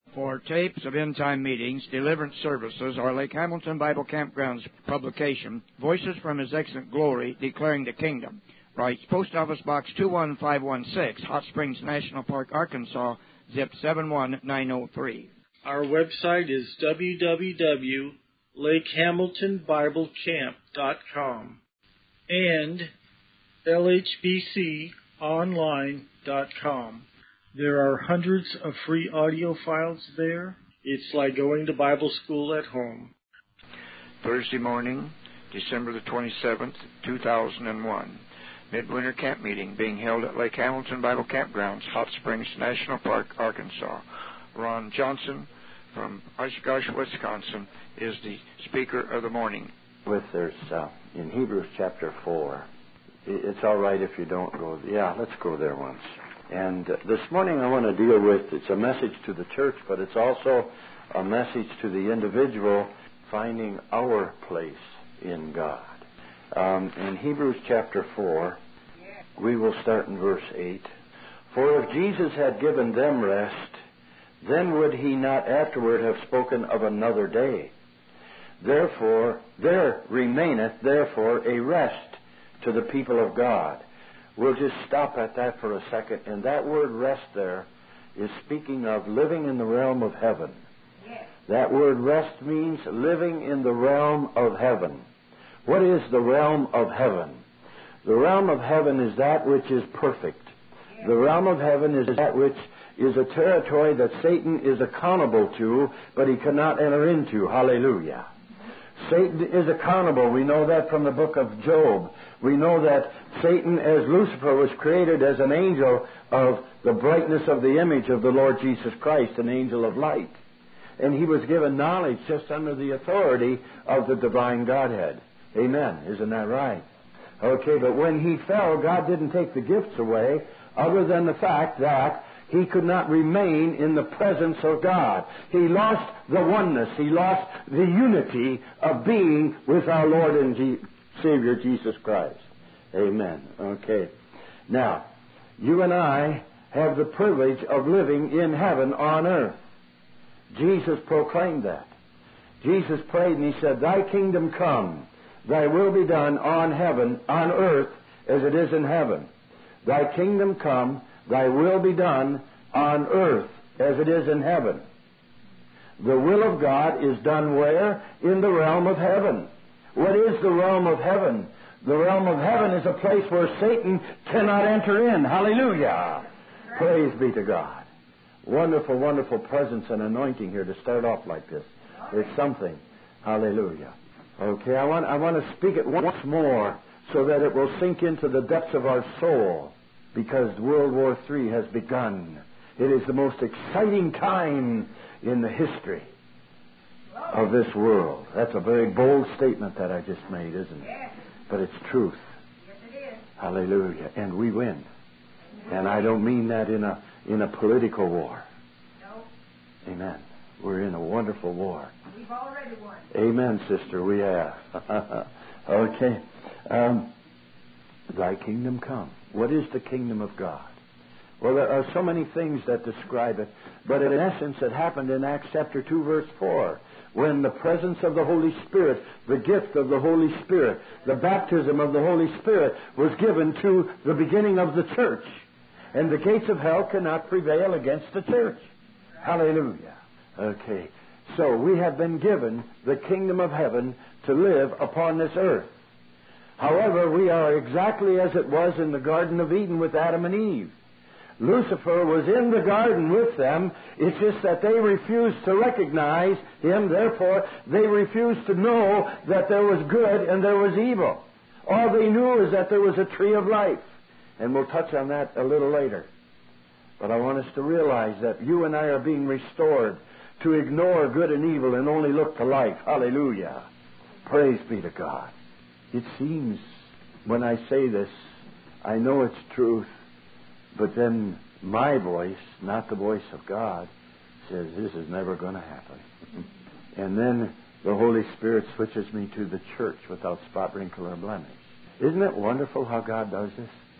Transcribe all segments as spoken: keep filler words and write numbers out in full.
For tapes of end-time meetings, deliverance services, or Lake Hamilton Bible Campground's publication, Voices from His Excellent Glory, Declaring the Kingdom, writes Post Office Box two one five one six, Hot Springs National Park, Arkansas, zip seven one nine zero three. Our website is w w w dot lake hamilton bible camp dot com and l h b c online dot com. There are hundreds of free audio files there. It's like going to Bible school at home. Thursday morning, December the twenty-seventh, two thousand one. Midwinter Camp Meeting being held at Lake Hamilton Bible Campgrounds, Hot Springs National Park, Arkansas. Ron Johnson from Oshkosh, Wisconsin, is the speaker of the morning. With there's uh, in Hebrews chapter four. It's all right if you don't go. Yeah, let's go there once. And uh, this morning I want to deal with, it's a message to the church, but it's also a message to the individual finding our place in God. Um, in Hebrews chapter four, we will start in verse eight. For if Jesus had given them rest, then would he not afterward have spoken of another day? Therefore, there remaineth therefore a rest to the people of God. We'll just stop at that for a second. And that word rest there is speaking of living in the realm of heaven. Yes. That word rest means living in the realm of heaven. What is the realm of heaven? The realm of heaven is that which is perfect. Yes. The realm of heaven is that which is a territory that Satan is accountable to, but he cannot enter into. Hallelujah. Satan is accountable. We know that from the book of Job. We know that Satan, as Lucifer, was created as an angel of the brightness of the image of the Lord Jesus Christ, an angel of light. And he was given knowledge just under the authority of the divine Godhead. Amen. Isn't that right? Okay, but when he fell, God didn't take the gifts away, other than the fact that he could not remain in the presence of God. He lost the oneness. He lost the unity of being with our Lord and G- Savior Jesus Christ. Amen. Okay. Now, you and I have the privilege of living in heaven on earth. Jesus proclaimed that. Jesus prayed and he said, Thy kingdom come, Thy will be done on heaven, on earth, as it is in heaven. Thy kingdom come, Thy will be done on earth as it is in heaven. The will of God is done where? In the realm of heaven. What is the realm of heaven? The realm of heaven is a place where Satan cannot enter in. Hallelujah. Praise be to God. Wonderful, wonderful presence and anointing here to start off like this. It's something. Hallelujah. Okay, I want, I want to speak it once more so that it will sink into the depths of our soul. Because World War Three has begun. It is the most exciting time in the history of this world. That's a very bold statement that I just made, isn't it? Yes. But it's truth. Yes, it is. Hallelujah. And we win. And I don't mean that in a in a political war. No. Amen. We're in a wonderful war. We've already won. Amen, sister. We have. Okay. Um, Thy kingdom come. What is the kingdom of God? Well, there are so many things that describe it, but in essence it happened in Acts chapter two, verse four, when the presence of the Holy Spirit, the gift of the Holy Spirit, the baptism of the Holy Spirit was given to the beginning of the church. And the gates of hell cannot prevail against the church. Hallelujah. Okay. So we have been given the kingdom of heaven to live upon this earth. However, we are exactly as it was in the Garden of Eden with Adam and Eve. Lucifer was in the garden with them. It's just that they refused to recognize him. Therefore, they refused to know that there was good and there was evil. All they knew is that there was a tree of life. And we'll touch on that a little later. But I want us to realize that you and I are being restored to ignore good and evil and only look to life. Hallelujah. Praise be to God. It seems, when I say this, I know it's truth, but then my voice, not the voice of God, says this is never going to happen. And then the Holy Spirit switches me to the church without spot, wrinkle, or blemish. Isn't it wonderful how God does this?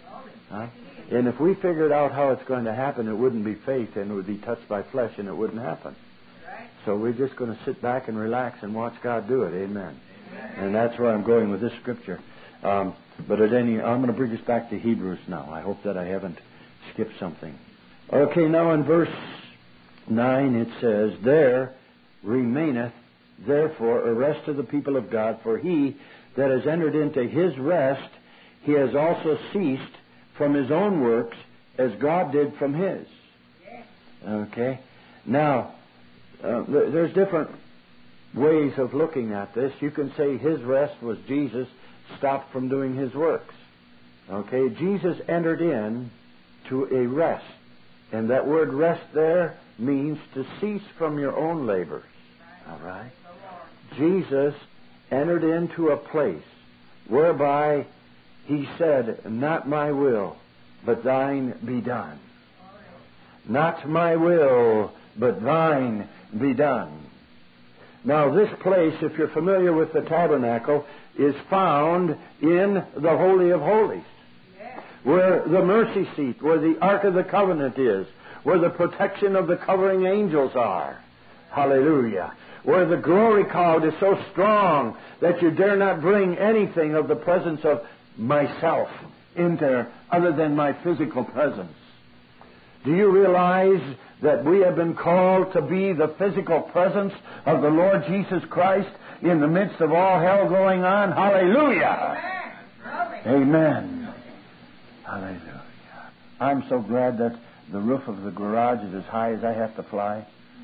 Huh? And if we figured out how it's going to happen, it wouldn't be faith, and it would be touched by flesh, and it wouldn't happen. So we're just going to sit back and relax and watch God do it. Amen. And that's where I'm going with this scripture. Um, but at any, I'm going to bring us back to Hebrews now. I hope that I haven't skipped something. Okay, now in verse nine it says, "There remaineth therefore a rest of the people of God, for he that has entered into his rest, he has also ceased from his own works, as God did from his." Okay? Now, uh, there's different ways of looking at this. You can say his rest was Jesus stopped from doing his works. Okay? Jesus entered in to a rest. And that word rest there means to cease from your own labors. All right? Jesus entered into a place whereby he said, "Not my will, but thine be done. Not my will, but thine be done." Now this place, if you're familiar with the tabernacle, is found in the Holy of Holies, where the mercy seat, where the Ark of the Covenant is, where the protection of the covering angels are. Hallelujah. Where the glory cloud is so strong that you dare not bring anything of the presence of myself in there other than my physical presence. Do you realize that we have been called to be the physical presence of the Lord Jesus Christ in the midst of all hell going on? Hallelujah! Amen. Hallelujah. I'm so glad that the roof of the garage is as high as I have to fly.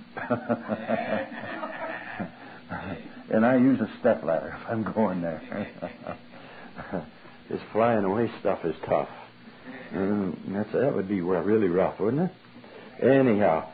And I use a stepladder if I'm going there. This flying away stuff is tough. And that's, that would be really rough, wouldn't it? Anyhow.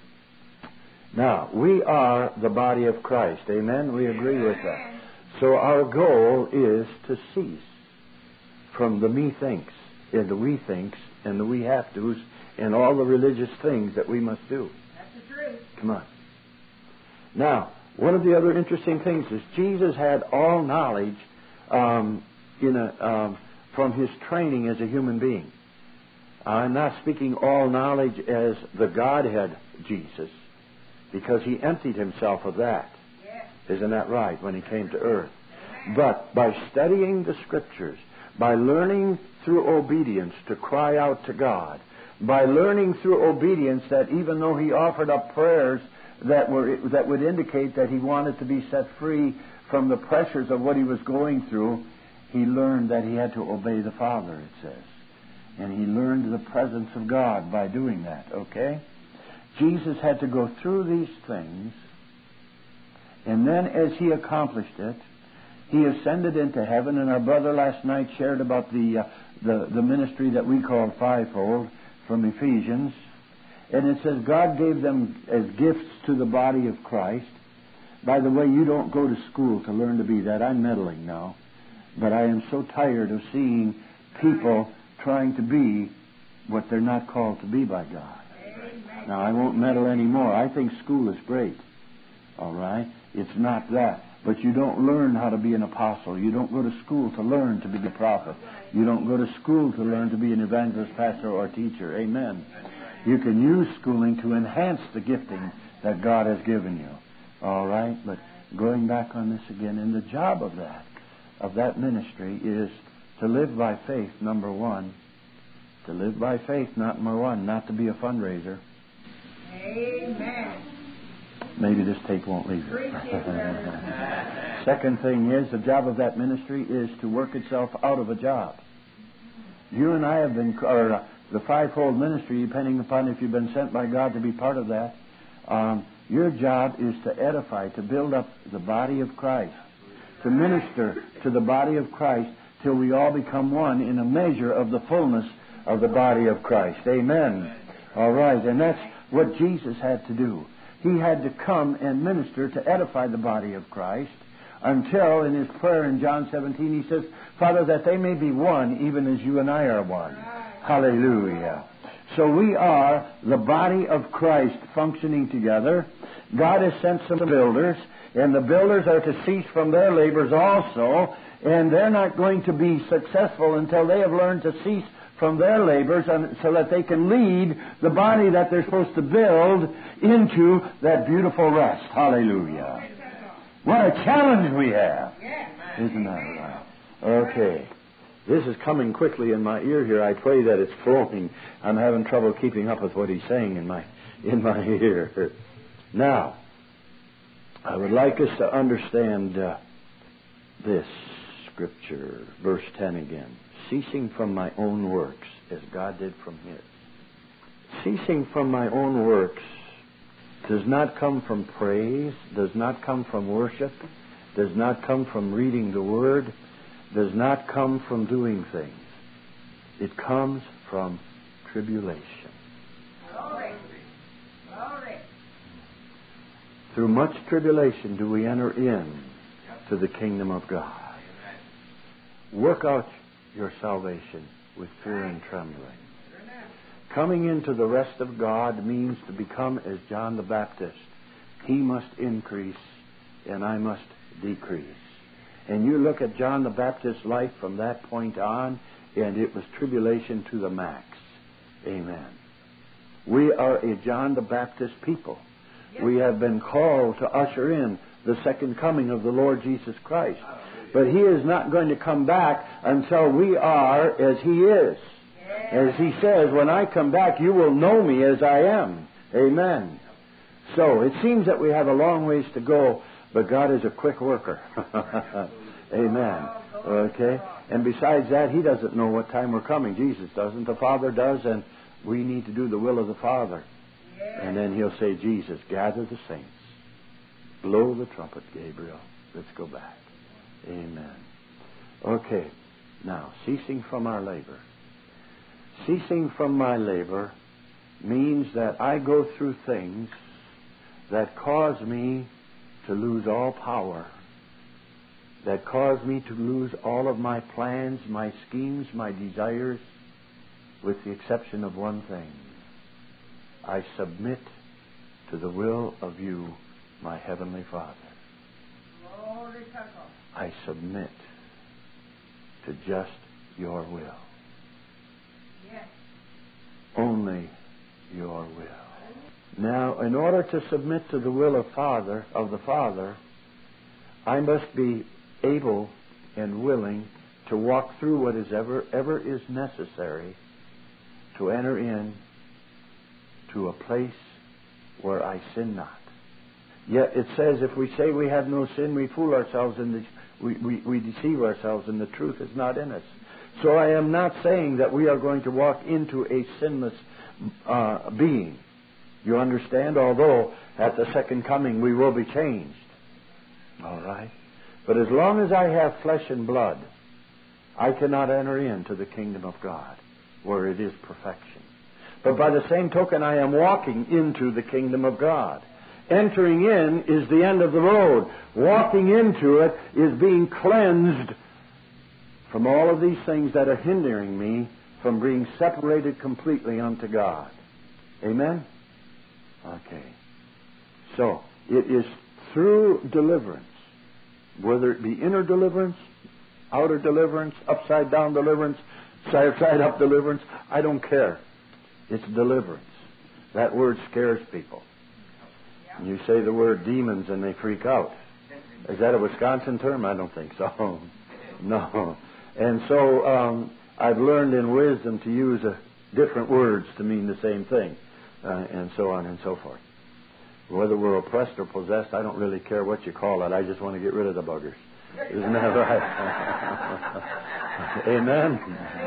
Now, we are the body of Christ. Amen? We agree with that. So our goal is to cease from the me thinks and the we thinks and the we have to's and all the religious things that we must do. That's the truth. Come on. Now, one of the other interesting things is Jesus had all knowledge um, in a, um, from his training as a human being. I'm not speaking all knowledge as the Godhead Jesus, because he emptied himself of that. Yes. Isn't that right, when he came to earth? Amen. But by studying the Scriptures, by learning through obedience to cry out to God, by learning through obedience that even though he offered up prayers that were that would indicate that he wanted to be set free from the pressures of what he was going through, he learned that he had to obey the Father, it says. And he learned the presence of God by doing that, okay? Jesus had to go through these things, and then as he accomplished it, he ascended into heaven, and our brother last night shared about the, uh, the, the ministry that we call fivefold from Ephesians. And it says God gave them as gifts to the body of Christ. By the way, you don't go to school to learn to be that. I'm meddling now. But I am so tired of seeing people trying to be what they're not called to be by God. Now, I won't meddle anymore. I think school is great. All right? It's not that. But you don't learn how to be an apostle. You don't go to school to learn to be a prophet. You don't go to school to learn to be an evangelist, pastor, or teacher. Amen. You can use schooling to enhance the gifting that God has given you. All right? But going back on this again, and the job of that, of that ministry is to live by faith, number one. To live by faith, not number one, not to be a fundraiser. Amen. Maybe this tape won't leave it. Second thing is, the job of that ministry is to work itself out of a job. You and I have been, or uh, the fivefold ministry, depending upon if you've been sent by God to be part of that, um, your job is to edify, to build up the body of Christ, to minister to the body of Christ till we all become one in a measure of the fullness of the body of Christ. Amen. All right, and that's what Jesus had to do. He had to come and minister to edify the body of Christ until, in his prayer in John seventeen, he says, Father, that they may be one, even as you and I are one. Hallelujah. So we are the body of Christ functioning together. God has sent some builders, and the builders are to cease from their labors also, and they're not going to be successful until they have learned to cease from their labors and so that they can lead the body that they're supposed to build into that beautiful rest. Hallelujah. What a challenge we have. Isn't that right? Okay. This is coming quickly in my ear here. I pray that it's flowing. I'm having trouble keeping up with what he's saying in my in my ear. Now, I would like us to understand uh, this scripture, verse ten again. Ceasing from my own works, as God did from His. Ceasing from my own works does not come from praise, does not come from worship, does not come from reading the Word, does not come from doing things. It comes from tribulation. Glory. Glory. Through much tribulation do we enter in to the kingdom of God. Work out your salvation with fear and trembling. Coming into the rest of God means to become as John the Baptist. He must increase and I must decrease. And you look at John the Baptist's life from that point on, and it was tribulation to the max. Amen. We are a John the Baptist people. We have been called to usher in the second coming of the Lord Jesus Christ. But He is not going to come back until we are as He is. As He says, when I come back, you will know me as I am. Amen. So, it seems that we have a long ways to go, but God is a quick worker. Amen. Okay? And besides that, He doesn't know what time we're coming. Jesus doesn't. The Father does, and we need to do the will of the Father. And then He'll say, Jesus, gather the saints. Blow the trumpet, Gabriel. Let's go back. Amen. Okay. Now, ceasing from our labor. Ceasing from my labor means that I go through things that cause me to lose all power, that cause me to lose all of my plans, my schemes, my desires, with the exception of one thing. I submit to the will of you, my Heavenly Father. I submit to just your will. Yes. Only your will. Now, in order to submit to the will of Father, of the Father, I must be able and willing to walk through what is ever ever is necessary to enter in to a place where I sin not. Yet it says, if we say we have no sin, we fool ourselves and we, we, we deceive ourselves, and the truth is not in us. So I am not saying that we are going to walk into a sinless uh, being. You understand? Although at the second coming we will be changed. All right? But as long as I have flesh and blood, I cannot enter into the kingdom of God, where it is perfection. But by the same token, I am walking into the kingdom of God. Entering in is the end of the road. Walking into it is being cleansed from all of these things that are hindering me from being separated completely unto God. Amen? Okay. So, it is through deliverance, whether it be inner deliverance, outer deliverance, upside down deliverance, side up deliverance, I don't care. It's deliverance. That word scares people. You say the word demons and they freak out. Is that a Wisconsin term? I don't think so. No. And so um, I've learned in wisdom to use uh, different words to mean the same thing, uh, and so on and so forth. Whether we're oppressed or possessed, I don't really care what you call it. I just want to get rid of the buggers. Isn't that right? Amen?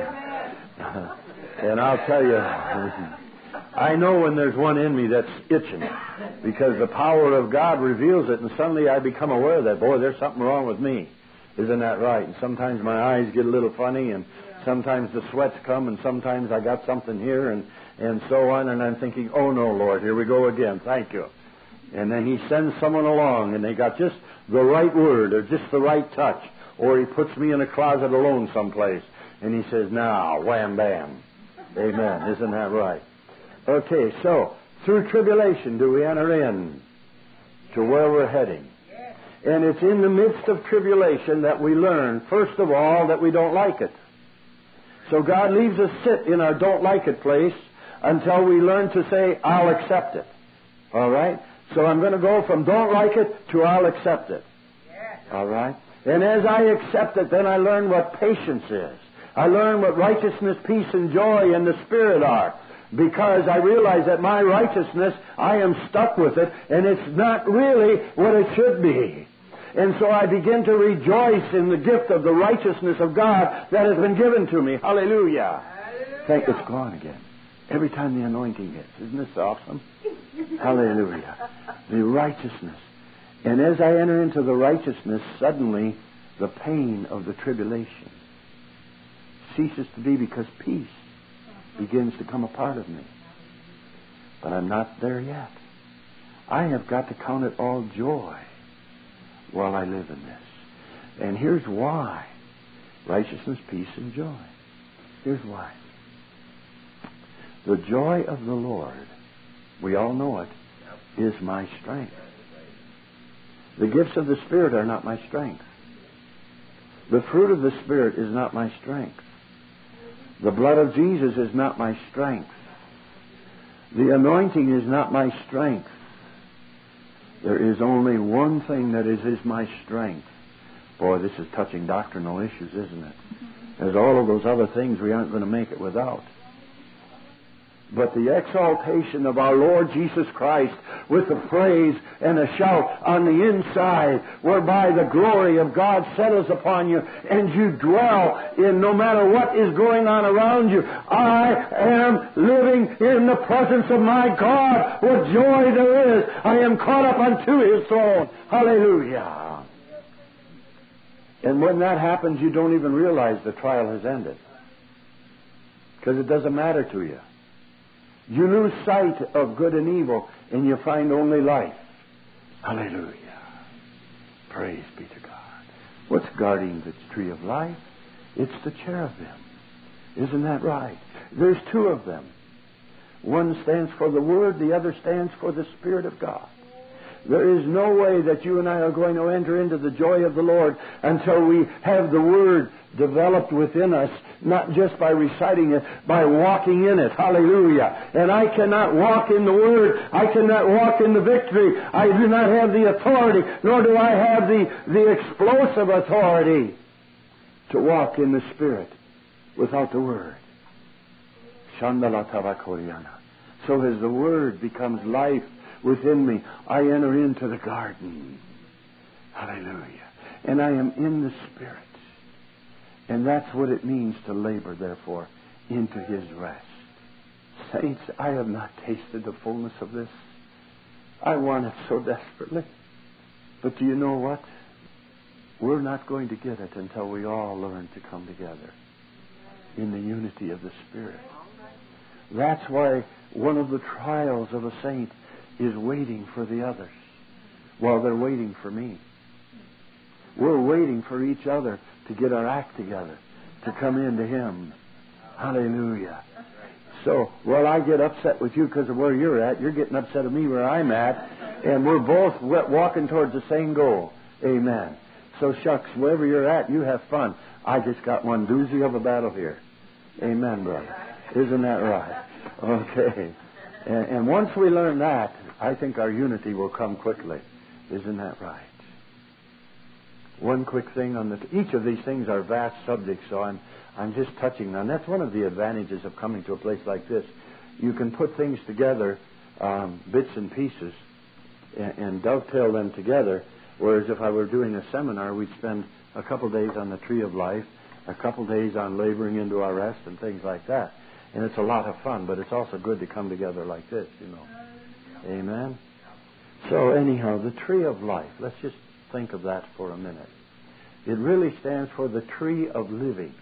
And I'll tell you, I know when there's one in me that's itching, because the power of God reveals it, and suddenly I become aware that, boy, there's something wrong with me. Isn't that right? And sometimes my eyes get a little funny, and sometimes the sweats come, and sometimes I got something here, and, and so on, and I'm thinking, oh no, Lord, here we go again. Thank you. And then He sends someone along, and they got just the right word, or just the right touch, or He puts me in a closet alone someplace, and He says, now, wham, bam. Amen. Isn't that right? Okay, so, through tribulation do we enter in to where we're heading. And it's in the midst of tribulation that we learn, first of all, that we don't like it. So God leaves us sit in our don't like it place until we learn to say, I'll accept it. All right? So I'm going to go from don't like it to I'll accept it. All right? And as I accept it, then I learn what patience is. I learn what righteousness, peace, and joy in the Spirit are. Because I realize that my righteousness, I am stuck with it, and it's not really what it should be. And so I begin to rejoice in the gift of the righteousness of God that has been given to me. Hallelujah. Hallelujah. Thank it's gone again. Every time the anointing hits. Isn't this awesome? Hallelujah. The righteousness. And as I enter into the righteousness, suddenly the pain of the tribulation ceases to be, because peace begins to come a part of me. But I'm not there yet. I have got to count it all joy while I live in this. And here's why. Righteousness, peace, and joy. Here's why. The joy of the Lord, we all know it, is my strength. The gifts of the Spirit are not my strength. The fruit of the Spirit is not my strength. The blood of Jesus is not my strength. The anointing is not my strength. There is only one thing that is, is my strength. Boy, this is touching doctrinal issues, isn't it? There's all of those other things we aren't going to make it without. But the exaltation of our Lord Jesus Christ with a praise and a shout on the inside, whereby the glory of God settles upon you and you dwell in no matter what is going on around you. I am living in the presence of my God. What joy there is. I am caught up unto His throne. Hallelujah. And when that happens, you don't even realize the trial has ended. Because it doesn't matter to you. You lose sight of good and evil, and you find only life. Hallelujah. Praise be to God. What's guarding the tree of life? It's the cherubim. Isn't that right? There's two of them. One stands for the Word, the other stands for the Spirit of God. There is no way that you and I are going to enter into the joy of the Lord until we have the Word developed within us, not just by reciting it, by walking in it. Hallelujah. And I cannot walk in the Word. I cannot walk in the victory. I do not have the authority, nor do I have the, the explosive authority to walk in the Spirit without the Word. Shandala Tavakoriana. So as the Word becomes life within me, I enter into the garden. Hallelujah. And I am in the Spirit. And that's what it means to labor, therefore, into His rest. Saints, I have not tasted the fullness of this. I want it so desperately. But do you know what? We're not going to get it until we all learn to come together in the unity of the Spirit. That's why one of the trials of a saint is waiting for the others while they're waiting for me. We're waiting for each other to get our act together, to come into Him. Hallelujah. So, while I get upset with you because of where you're at, you're getting upset at me where I'm at, and we're both walking towards the same goal. Amen. So, shucks, wherever you're at, you have fun. I just got one doozy of a battle here. Amen, brother. Isn't that right? Okay. And, and once we learn that, I think our unity will come quickly. Isn't that right? One quick thing on the... Each of these things are vast subjects, so I'm I'm just touching on. That's one of the advantages of coming to a place like this. You can put things together, um, bits and pieces, and, and dovetail them together, whereas if I were doing a seminar, we'd spend a couple days on the tree of life, a couple days on laboring into our rest and things like that. And it's a lot of fun, but it's also good to come together like this, you know. Amen? So anyhow, the tree of life, let's just think of that for a minute. It really stands for the tree of living.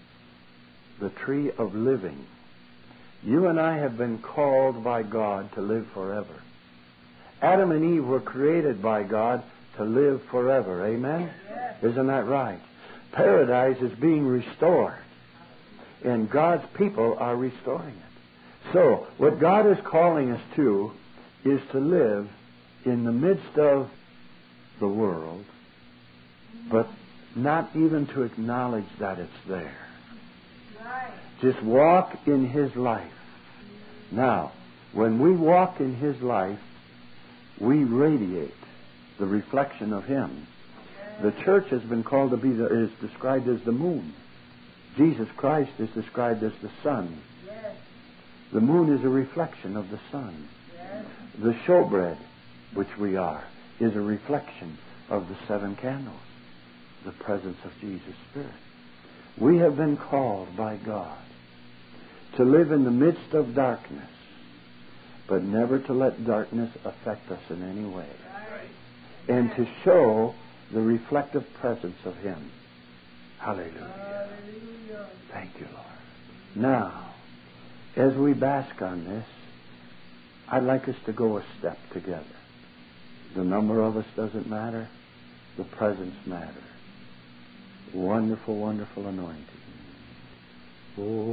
The tree of living. You and I have been called by God to live forever. Adam and Eve were created by God to live forever. Amen? Isn't that right? Paradise is being restored. And God's people are restoring it. So, what God is calling us to is to live in the midst of the world, but not even to acknowledge that it's there. Just walk in His life. Now, when we walk in His life, we radiate the reflection of Him. The church has been called to be, the, is described as the moon. Jesus Christ is described as the sun. Yes. The moon is a reflection of the sun. Yes. The showbread, which we are, is a reflection of the seven candles, the presence of Jesus' Spirit. We have been called by God to live in the midst of darkness, but never to let darkness affect us in any way. Right. And to show the reflective presence of Him. Hallelujah. Hallelujah. Thank you, Lord. Now, as we bask on this, I'd like us to go a step together. The number of us doesn't matter. The presence matters. Wonderful, wonderful anointing. Oh,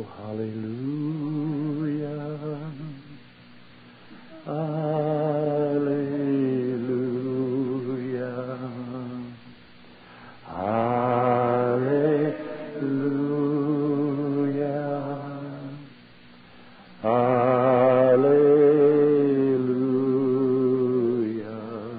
hallelujah. Hallelujah. Hallelujah. Hallelujah.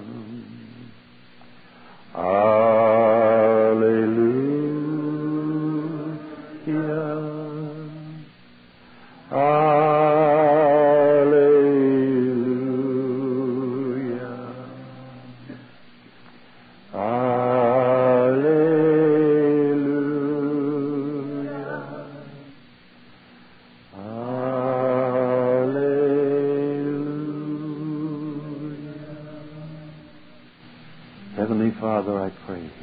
Heavenly Father, I pray Thee,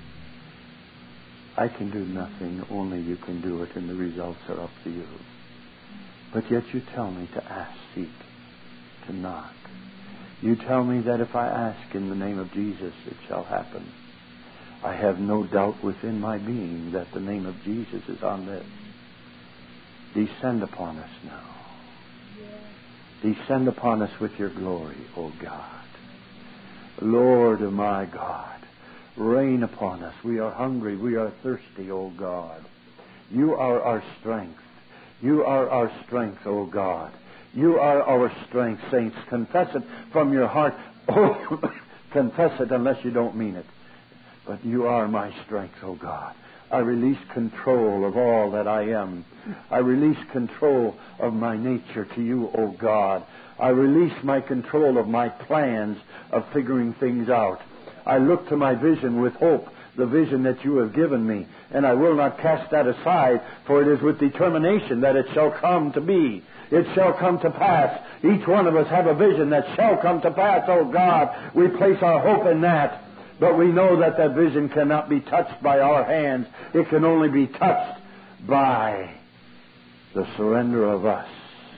I can do nothing, only You can do it, and the results are up to You. But yet You tell me to ask, seek, to knock. You tell me that if I ask in the name of Jesus, it shall happen. I have no doubt within my being that the name of Jesus is on this. Descend upon us now. Descend upon us with Your glory, O God. Lord my God, rain upon us. We are hungry. We are thirsty, O God. You are our strength. You are our strength, O God. You are our strength, saints. Confess it from your heart. Oh, confess it unless you don't mean it. But You are my strength, O God. I release control of all that I am. I release control of my nature to You, O God. I release my control of my plans of figuring things out. I look to my vision with hope, the vision that You have given me, and I will not cast that aside, for it is with determination that it shall come to be. It shall come to pass. Each one of us have a vision that shall come to pass, O God. We place our hope in that. But we know that that vision cannot be touched by our hands. It can only be touched by the surrender of us.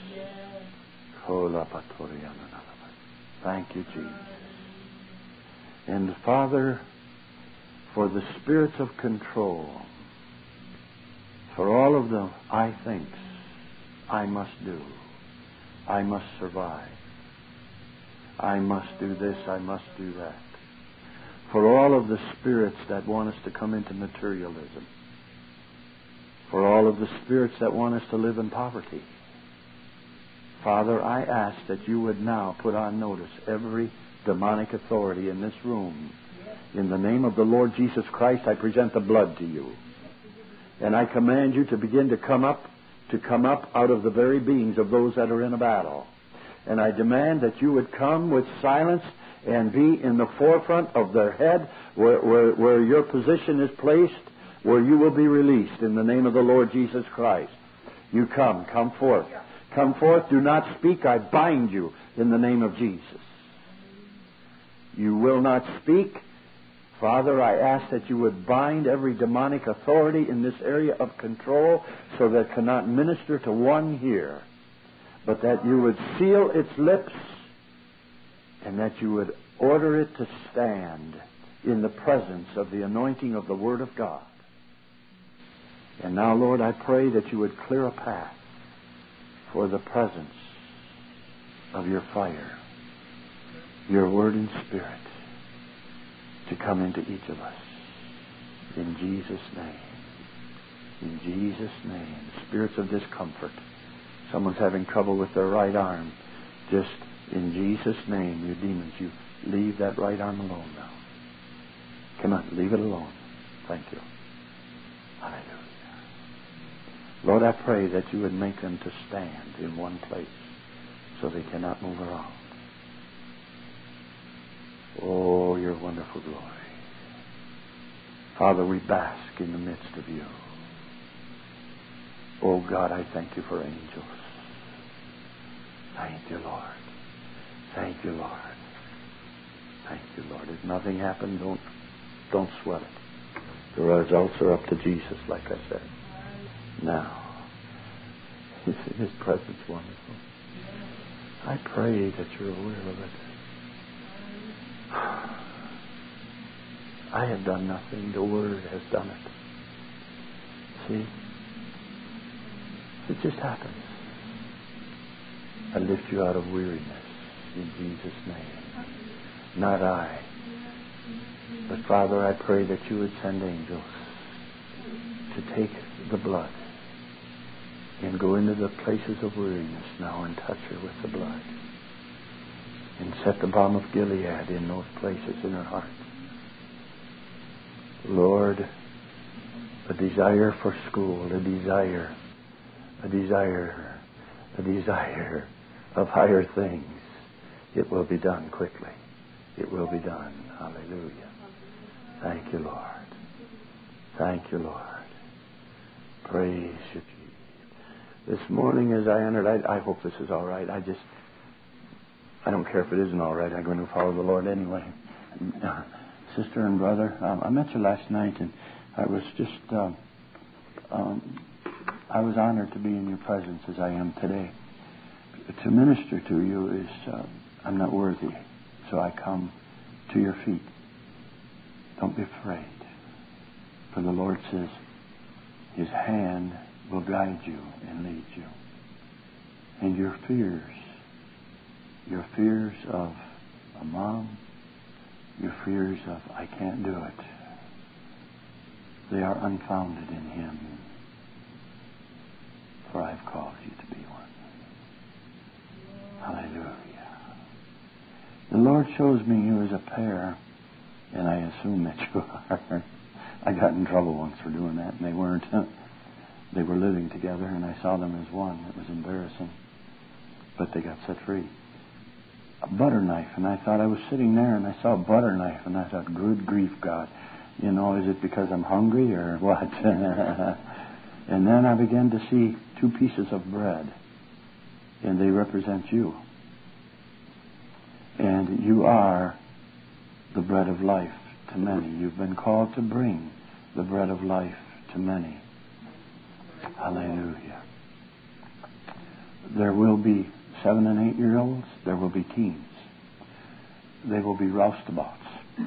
Thank You, Jesus. And Father, for the spirits of control, for all of the I thinks, I must do, I must survive, I must do this, I must do that. For all of the spirits that want us to come into materialism, for all of the spirits that want us to live in poverty, Father, I ask that You would now put on notice every demonic authority in this room. In the name of the Lord Jesus Christ, I present the blood to You. And I command You to begin to come up, to come up out of the very beings of those that are in a battle. And I demand that You would come with silence and be in the forefront of their head, where, where, where Your position is placed, where You will be released in the name of the Lord Jesus Christ. You come, come forth. Come forth, do not speak, I bind you in the name of Jesus. You will not speak. Father, I ask that You would bind every demonic authority in this area of control so that it cannot minister to one here, but that You would seal its lips and that You would order it to stand in the presence of the anointing of the Word of God. And now, Lord, I pray that You would clear a path for the presence of Your fire, Your Word and Spirit, to come into each of us. In Jesus' name. In Jesus' name. Spirits of discomfort. Someone's having trouble with their right arm. Just in Jesus' name, you demons, you leave that right arm alone now. Come on, leave it alone. Thank you. Hallelujah. Lord, I pray that you would make them to stand in one place so they cannot move around. Oh, your wonderful glory. Father, we bask in the midst of you. Oh, God, I thank you for angels. Thank you, Lord. Thank you, Lord. Thank you, Lord. If nothing happened, don't, don't sweat it. The results are up to Jesus, like I said. Now, isn't His presence wonderful? I pray that you're aware of it. I have done nothing. The Word has done it. See? It just happens. I lift you out of weariness in Jesus' name. Not I. But Father, I pray that you would send angels to take the blood and go into the places of weariness now and touch her with the blood. And set the balm of Gilead in those places in her heart. Lord, a desire for school, a desire, a desire, a desire of higher things. It will be done quickly. It will be done. Hallelujah. Thank you, Lord. Thank you, Lord. Praise you, Jesus. This morning as I entered, I, I hope this is all right. I just, I don't care if it isn't all right. I'm going to follow the Lord anyway. Uh, sister and brother, um, I met you last night, and I was just, uh, um, I was honored to be in your presence as I am today. To minister to you is, uh, I'm not worthy, so I come to your feet. Don't be afraid. For the Lord says, His hand will guide you and lead you. And your fears, your fears of a mom, your fears of, I can't do it, they are unfounded in Him. For I've called you to be one. Hallelujah. The Lord shows me you as a pair, and I assume that you are. I got in trouble once for doing that, and they weren't. They were living together, and I saw them as one. It was embarrassing. But they got set free. A butter knife, and I thought I was sitting there, and I saw a butter knife, and I thought, good grief, God. You know, is it because I'm hungry or what? And then I began to see two pieces of bread, and they represent you. And you are the bread of life to many. You've been called to bring the bread of life to many. Hallelujah. There will be seven and eight year olds. There will be teens. They will be roustabouts.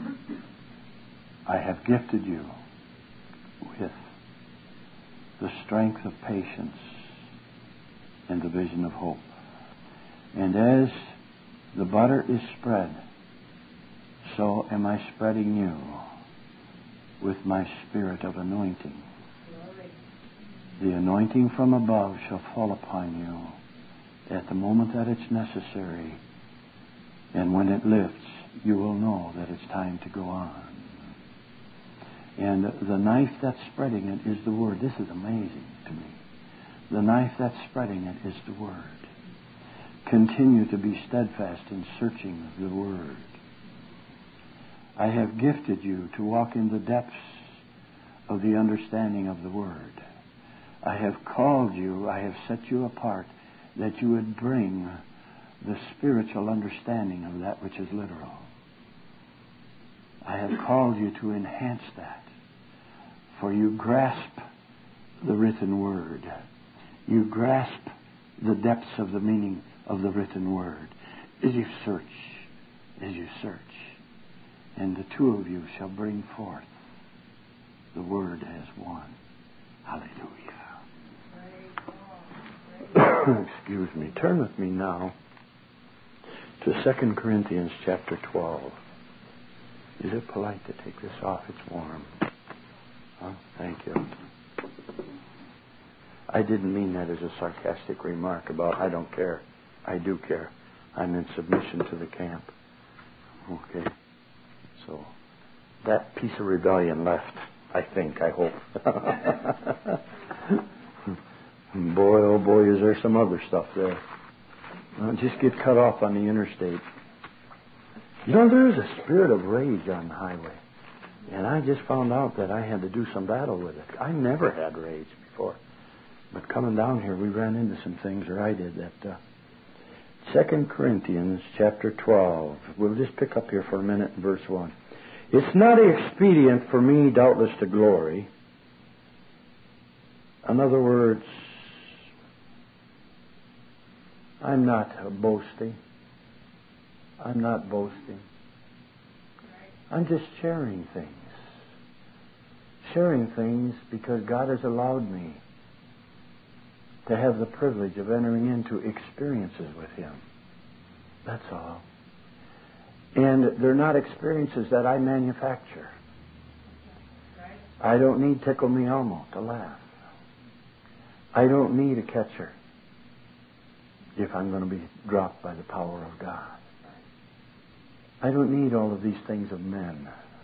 I have gifted you with the strength of patience and the vision of hope. And as the butter is spread, so am I spreading you with my spirit of anointing. The anointing from above shall fall upon you at the moment that it's necessary. And when it lifts, you will know that it's time to go on. And the knife that's spreading it is the Word. This is amazing to me. The knife that's spreading it is the Word. Continue to be steadfast in searching the Word. I have gifted you to walk in the depths of the understanding of the Word. I have called you, I have set you apart, that you would bring the spiritual understanding of that which is literal. I have called you to enhance that, for you grasp the written Word. You grasp the depths of the meaning of the written Word as you search, as you search. And the two of you shall bring forth the Word as one. Hallelujah. Excuse me. Turn with me now to Second Corinthians chapter twelve. Is it polite to take this off? It's warm. Huh? Thank you. I didn't mean that as a sarcastic remark about I don't care. I do care. I'm in submission to the camp. Okay. So that piece of rebellion left, I think, I hope. Boy, oh boy, is there some other stuff there. I'll just get cut off on the interstate. You know, there is a spirit of rage on the highway. And I just found out that I had to do some battle with it. I never had rage before. But coming down here, we ran into some things, or I did, that... Uh, Second Corinthians chapter twelve. We'll just pick up here for a minute in verse one. It's not expedient for me, doubtless, to glory. In other words, I'm not boasting. I'm not boasting. I'm just sharing things. Sharing things because God has allowed me to have the privilege of entering into experiences with Him. That's all. And they're not experiences that I manufacture. I don't need Tickle Me Elmo to laugh. I don't need a catcher if I'm going to be dropped by the power of God. I don't need all of these things of men.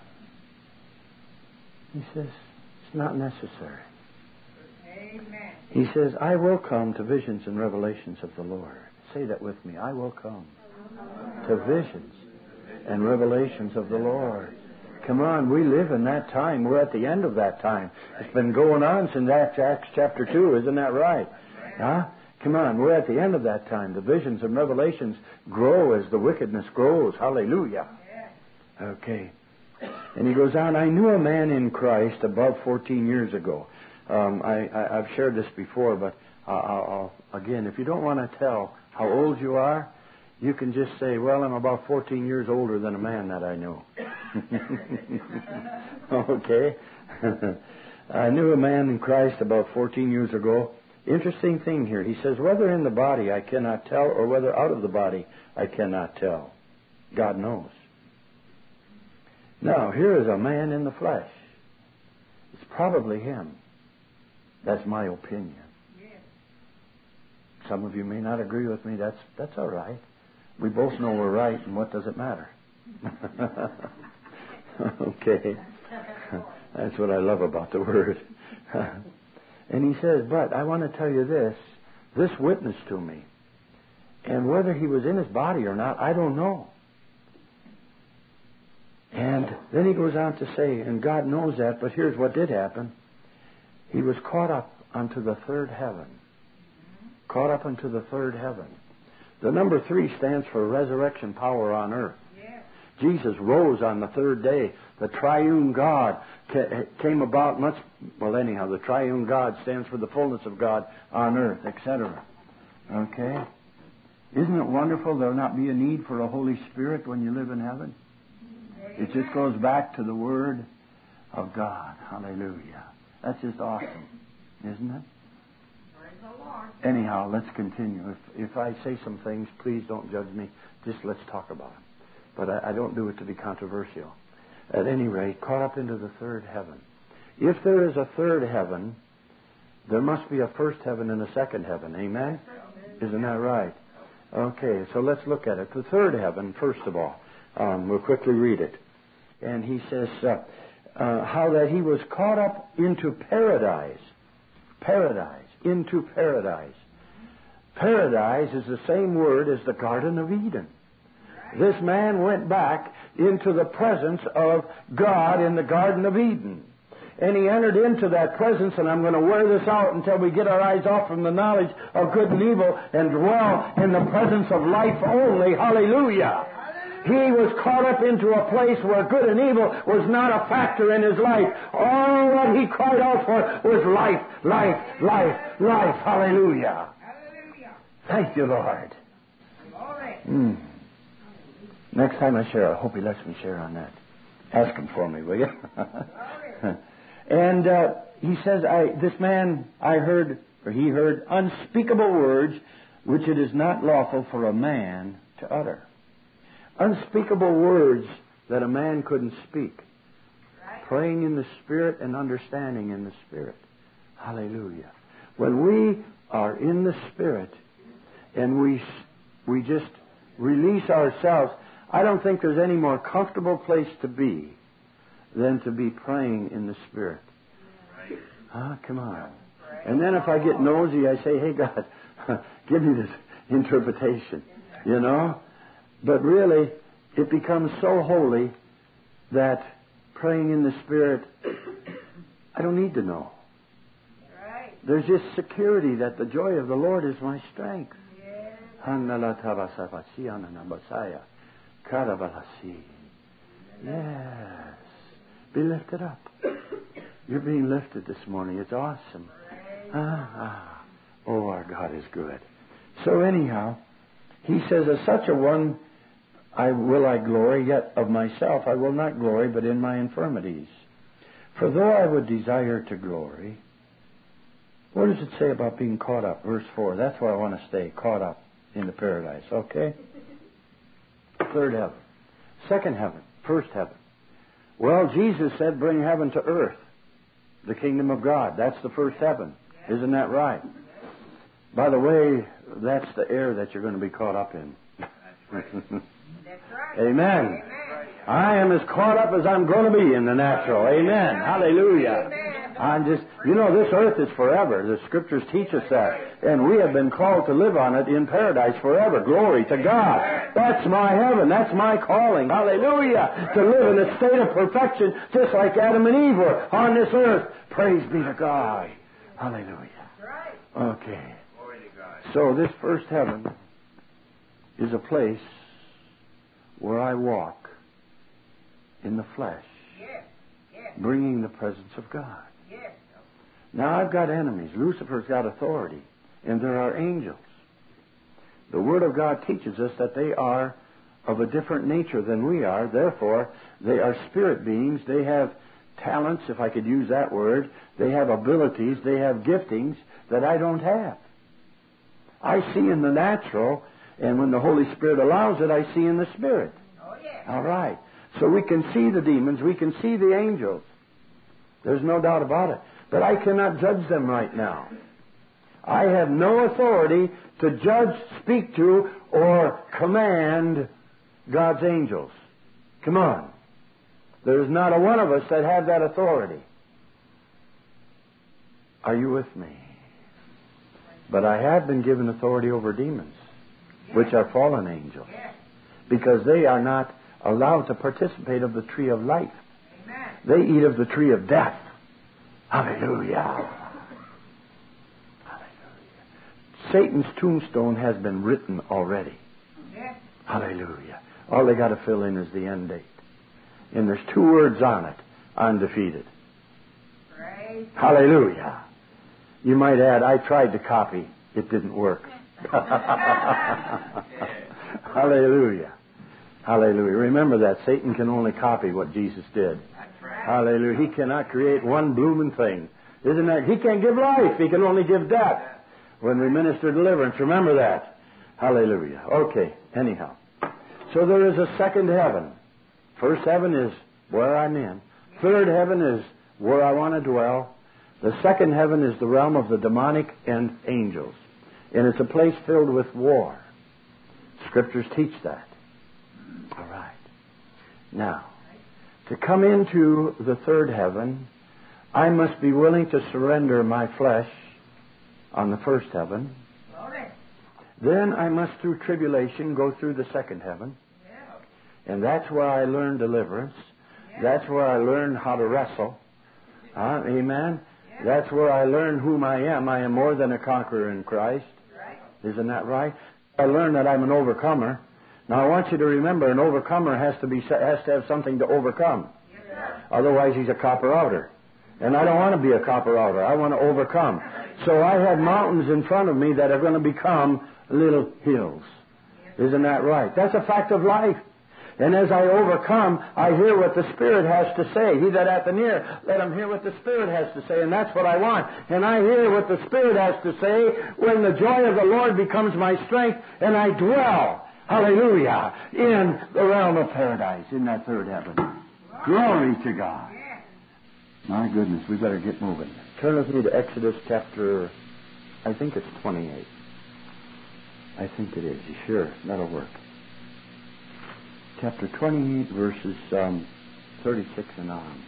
He says, it's not necessary. Amen. He says, I will come to visions and revelations of the Lord. Say that with me. I will come to visions and revelations of the Lord. Come on, we live in that time. We're at the end of that time. It's been going on since Acts chapter two, isn't that right? Huh? Come on, we're at the end of that time. The visions and revelations grow as the wickedness grows. Hallelujah. Okay. And he goes on, I knew a man in Christ above fourteen years ago. Um, I, I, I've shared this before, but uh, I'll, I'll, again, if you don't want to tell how old you are, you can just say, well, I'm about fourteen years older than a man that I know. Okay? I knew a man in Christ about fourteen years ago. Interesting thing here. He says, whether in the body I cannot tell or whether out of the body I cannot tell. God knows. Now, here is a man in the flesh. It's probably him. That's my opinion. Yes. Some of you may not agree with me. That's that's all right. We both know we're right, and what does it matter? Okay. That's what I love about the Word. And he says, but I want to tell you this. This witnessed to me. And whether he was in his body or not, I don't know. And then he goes on to say, and God knows that, but here's what did happen. He was caught up unto the third heaven. Caught up unto the third heaven. The number three stands for resurrection power on earth. Yes. Jesus rose on the third day. The triune God came about much... Well, anyhow, the triune God stands for the fullness of God on earth, et cetera. Okay? Isn't it wonderful there'll not be a need for a Holy Spirit when you live in heaven? It just goes back to the Word of God. Hallelujah. That's just awesome, isn't it? Praise the Lord. Anyhow, let's continue. If if I say some things, please don't judge me. Just let's talk about them. But I, I don't do it to be controversial. At any rate, caught up into the third heaven. If there is a third heaven, there must be a first heaven and a second heaven. Amen? Isn't that right? Okay, so let's look at it. The third heaven, first of all. Um, we'll quickly read it. And he says... Uh, Uh, how that he was caught up into paradise. Paradise. Into paradise. Paradise is the same word as the Garden of Eden. This man went back into the presence of God in the Garden of Eden. And he entered into that presence, and I'm going to wear this out until we get our eyes off from the knowledge of good and evil and dwell in the presence of life only. Hallelujah. He was caught up into a place where good and evil was not a factor in his life. All that he cried out for was life, life, life, life. Hallelujah. Hallelujah. Thank you, Lord. Glory. Mm. Next time I share, I hope he lets me share on that. Ask him for me, will you? And uh, he says, I, this man, I heard, or he heard, unspeakable words which it is not lawful for a man to utter. Unspeakable words that a man couldn't speak. Right. Praying in the Spirit and understanding in the Spirit. Hallelujah. When we are in the Spirit and we we just release ourselves, I don't think there's any more comfortable place to be than to be praying in the Spirit. Ah, come on. And then if I get nosy, I say, hey, God, give me this interpretation, you know? But really, it becomes so holy that praying in the Spirit, I don't need to know. There's just security that the joy of the Lord is my strength. Yes. Be lifted up. You're being lifted this morning. It's awesome. Ah, ah. Oh, our God is good. So anyhow, he says, as such a one I will I glory, yet of myself I will not glory, but in my infirmities. For though I would desire to glory, what does it say about being caught up? Verse four. That's where I want to stay, caught up into paradise. Okay? Third heaven. Second heaven. First heaven. Well, Jesus said, bring heaven to earth. The kingdom of God. That's the first heaven. Isn't that right? By the way, that's the air that you're going to be caught up in. That's right. Amen. Amen. I am as caught up as I'm going to be in the natural. Amen. Hallelujah. Amen. I'm just, you know, this earth is forever. The Scriptures teach us that. And we have been called to live on it in paradise forever. Glory to God. That's my heaven. That's my calling. Hallelujah. To live in a state of perfection just like Adam and Eve were on this earth. Praise be to God. Hallelujah. Okay. So this first heaven is a place where I walk in the flesh, bringing the presence of God. Now I've got enemies. Lucifer's got authority, and there are angels. The Word of God teaches us that they are of a different nature than we are. Therefore, they are spirit beings. They have talents, if I could use that word. They have abilities. They have giftings that I don't have. I see in the natural, and when the Holy Spirit allows it, I see in the Spirit. Oh, yeah. All right. So we can see the demons. We can see the angels. There's no doubt about it. But I cannot judge them right now. I have no authority to judge, speak to, or command God's angels. Come on. There's not a one of us that have that authority. Are you with me? But I have been given authority over demons, which are fallen angels, because they are not allowed to participate of the tree of life. They eat of the tree of death. Hallelujah. Hallelujah. Satan's tombstone has been written already. Hallelujah. All they got to fill in is the end date. And there's two words on it: undefeated. Praise. Hallelujah. You might add, I tried to copy. It didn't work. Hallelujah. Hallelujah. Remember that. Satan can only copy what Jesus did. Hallelujah. He cannot create one blooming thing. Isn't that? He can't give life. He can only give death. When we minister deliverance, remember that. Hallelujah. Okay. Anyhow. So there is a second heaven. First heaven is where I'm in. Third heaven is where I want to dwell. The second heaven is the realm of the demonic and angels. And it's a place filled with war. Scriptures teach that. All right. Now, to come into the third heaven, I must be willing to surrender my flesh on the first heaven. Then I must, through tribulation, go through the second heaven. And that's where I learn deliverance. That's where I learn how to wrestle. Uh, amen? That's where I learn whom I am. I am more than a conqueror in Christ. Isn't that right? I learn that I'm an overcomer. Now I want you to remember, an overcomer has to be has to have something to overcome. Otherwise he's a copper-outer. And I don't want to be a copper-outer. I want to overcome. So I have mountains in front of me that are going to become little hills. Isn't that right? That's a fact of life. And as I overcome, I hear what the Spirit has to say. He that hath an ear, let him hear what the Spirit has to say. And that's what I want. And I hear what the Spirit has to say when the joy of the Lord becomes my strength and I dwell, hallelujah, in the realm of paradise, in that third heaven. Glory to God. My goodness, we better get moving. Turn with me to Exodus chapter I think it's twenty-eight. I think it is. Sure, that'll work. Chapter twenty-eight, verses um, thirty-six and on.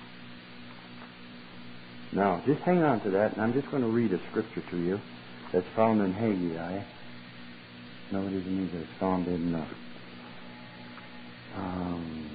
Now, just hang on to that, and I'm just going to read a scripture to you that's found in Haggai. No, it isn't either. It's found in uh, um,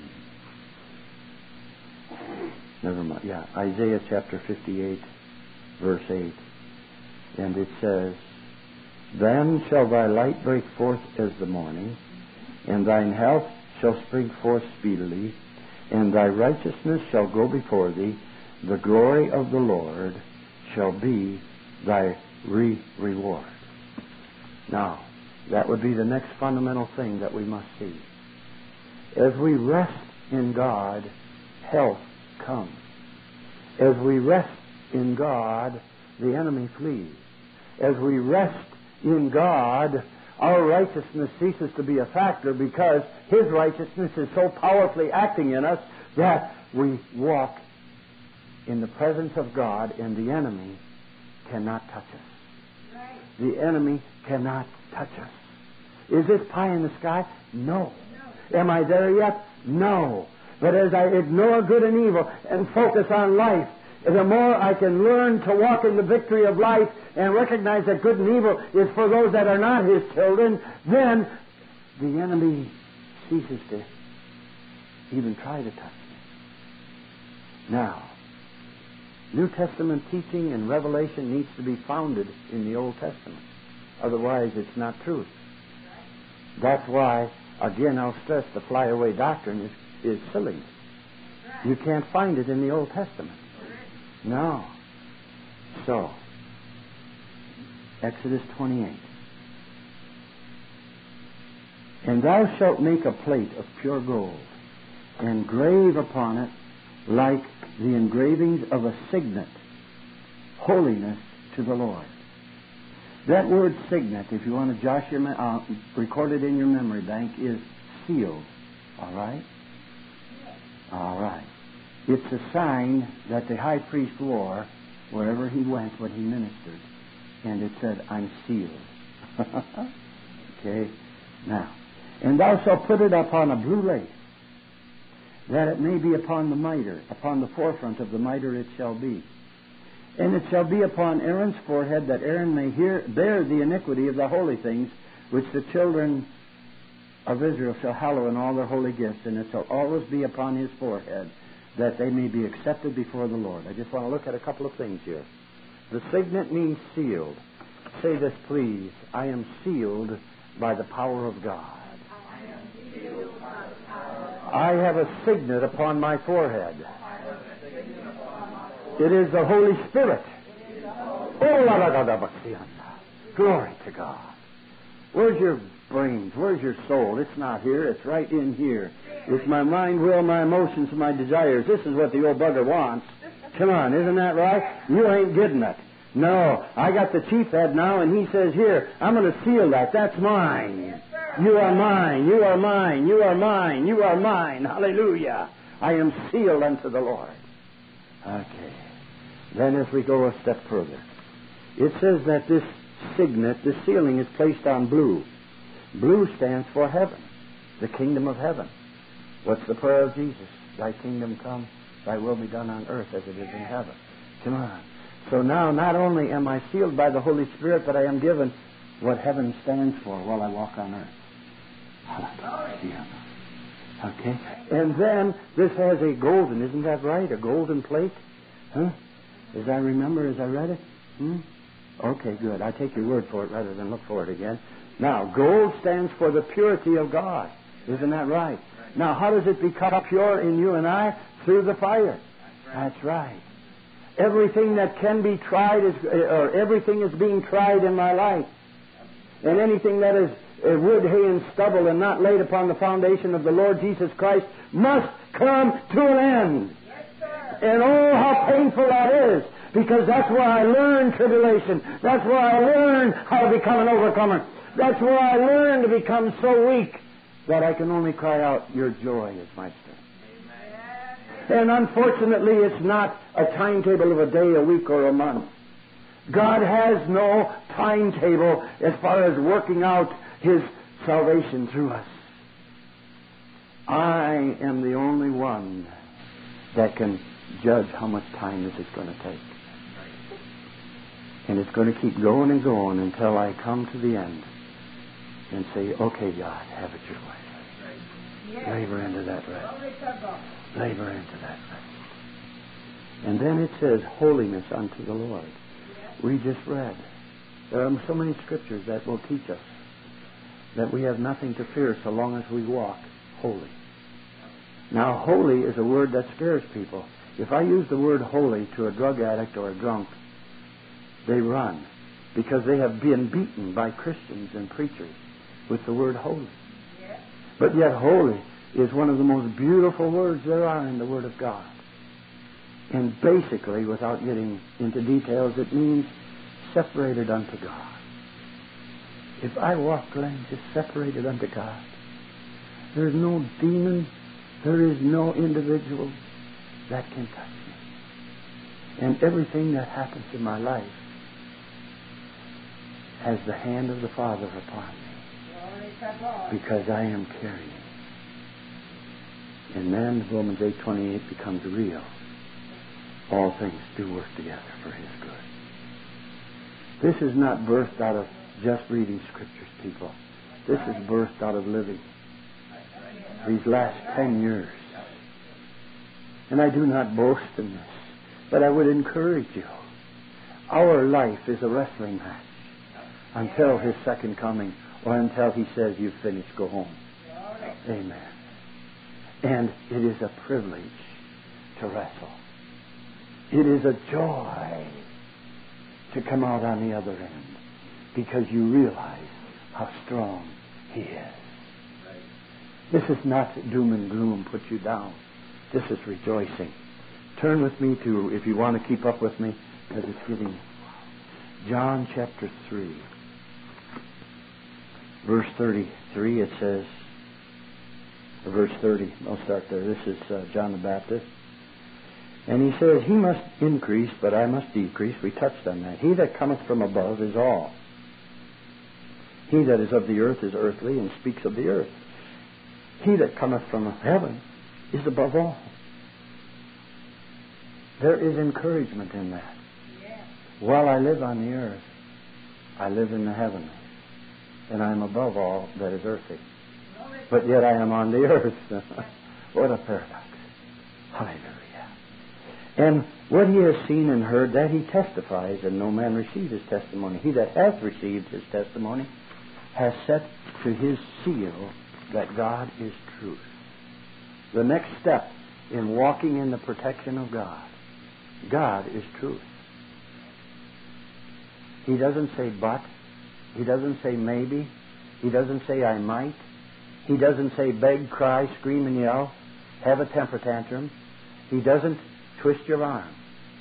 never mind. Yeah, Isaiah chapter fifty-eight, verse eight. And it says, Then shall thy light break forth as the morning, and thine health shall spring forth speedily, and thy righteousness shall go before thee. The glory of the Lord shall be thy re- reward. Now, that would be the next fundamental thing that we must see. As we rest in God, health comes. As we rest in God, the enemy flees. As we rest in God, our righteousness ceases to be a factor because His righteousness is so powerfully acting in us that we walk in the presence of God, and the enemy cannot touch us. Right. The enemy cannot touch us. Is this pie in the sky? No. no. Am I there yet? No. But as I ignore good and evil and focus on life, the more I can learn to walk in the victory of life and recognize that good and evil is for those that are not His children, then the enemy ceases to even try to touch me. Now, New Testament teaching and revelation needs to be founded in the Old Testament. Otherwise, it's not truth. That's why, again, I'll stress the flyaway doctrine is, is silly. You can't find it in the Old Testament. No. So, Exodus twenty-eight. And thou shalt make a plate of pure gold, and grave upon it like the engravings of a signet, holiness to the Lord. That word signet, if you want to josh your, uh, record it in your memory bank, is sealed. All right? All right. It's a sign that the high priest wore wherever he went when he ministered. And it said, I'm sealed. Okay? Now, and thou shalt put it upon a blue lace, that it may be upon the mitre, upon the forefront of the mitre it shall be. And it shall be upon Aaron's forehead, that Aaron may hear, bear the iniquity of the holy things, which the children of Israel shall hallow in all their holy gifts, and it shall always be upon his forehead, that they may be accepted before the Lord. I just want to look at a couple of things here. The signet means sealed. Say this, please. I am sealed by the power of God. I have a signet upon my forehead. It is the Holy Spirit. Oh, la, la, la, la, la. Glory to God. Where's your brains? Where's your soul? It's not here. It's right in here. It's my mind, will, my emotions, my desires. This is what the old bugger wants. Come on, isn't that right? You ain't getting it. No, I got the chief head now, and he says, here, I'm going to seal that. That's mine. You are mine. You are mine. You are mine. You are mine. Hallelujah. I am sealed unto the Lord. Okay. Then as we go a step further, it says that this signet, this sealing, is placed on blue. Blue stands for heaven, the kingdom of heaven. What's the prayer of Jesus? Thy kingdom come, thy will be done on earth as it is in heaven. Come on. So now not only am I sealed by the Holy Spirit, but I am given what heaven stands for while I walk on earth. Okay? And then this has a golden, isn't that right? A golden plate? Huh? As I remember, as I read it? Hmm? Okay, good. I take your word for it rather than look for it again. Now, gold stands for the purity of God. Isn't that right? Now, how does it become pure in you and I? Through the fire. That's right. Everything that can be tried is, or everything is being tried in my life. And anything that is uh, wood, hay, and stubble and not laid upon the foundation of the Lord Jesus Christ must come to an end. Yes, sir. And oh, how painful that is. Because that's where I learn tribulation. That's where I learn how to become an overcomer. That's where I learn to become so weak that I can only cry out, your joy is my strength. And unfortunately, it's not a timetable of a day, a week, or a month. God has no timetable as far as working out His salvation through us. I am the only one that can judge how much time this is going to take. And it's going to keep going and going until I come to the end and say, okay, God, have it your way. Yes. Labor into that rest. Labor into that rest. And then it says, holiness unto the Lord. Yes. We just read. There are so many scriptures that will teach us that we have nothing to fear so long as we walk holy. Now, holy is a word that scares people. If I use the word holy to a drug addict or a drunk, they run because they have been beaten by Christians and preachers with the word holy. Yeah. But yet holy is one of the most beautiful words there are in the Word of God. And basically, without getting into details, it means separated unto God. If I walk, Glenn, just separated unto God, there's no demon, there is no individual that can touch me. And everything that happens in my life has the hand of the Father upon me. Because I am carrying. And then Romans eight twenty-eight becomes real. All things do work together for His good. This is not birthed out of just reading scriptures, people. This is birthed out of living these last ten years. And I do not boast in this, but I would encourage you. Our life is a wrestling match until His second coming, or until He says, you've finished, go home. Amen. And it is a privilege to wrestle. It is a joy to come out on the other end, because you realize how strong He is. This is not doom and gloom, put you down. This is rejoicing. Turn with me to, if you want to keep up with me, because it's getting, John chapter three. Verse thirty-three, it says, verse thirty, I'll start there. This is uh, John the Baptist. And he says, He must increase, but I must decrease. We touched on that. He that cometh from above is all. He that is of the earth is earthly, and speaks of the earth. He that cometh from heaven is above all. There is encouragement in that. Yeah. While I live on the earth, I live in the heavenly. And I am above all that is earthy. But yet I am on the earth. What a paradox. Hallelujah. And what he has seen and heard, that he testifies, and no man received his testimony. He that hath received his testimony has set to his seal that God is truth. The next step in walking in the protection of God, God is truth. He doesn't say but. He doesn't say maybe. He doesn't say I might. He doesn't say beg, cry, scream and yell, have a temper tantrum. He doesn't twist your arm.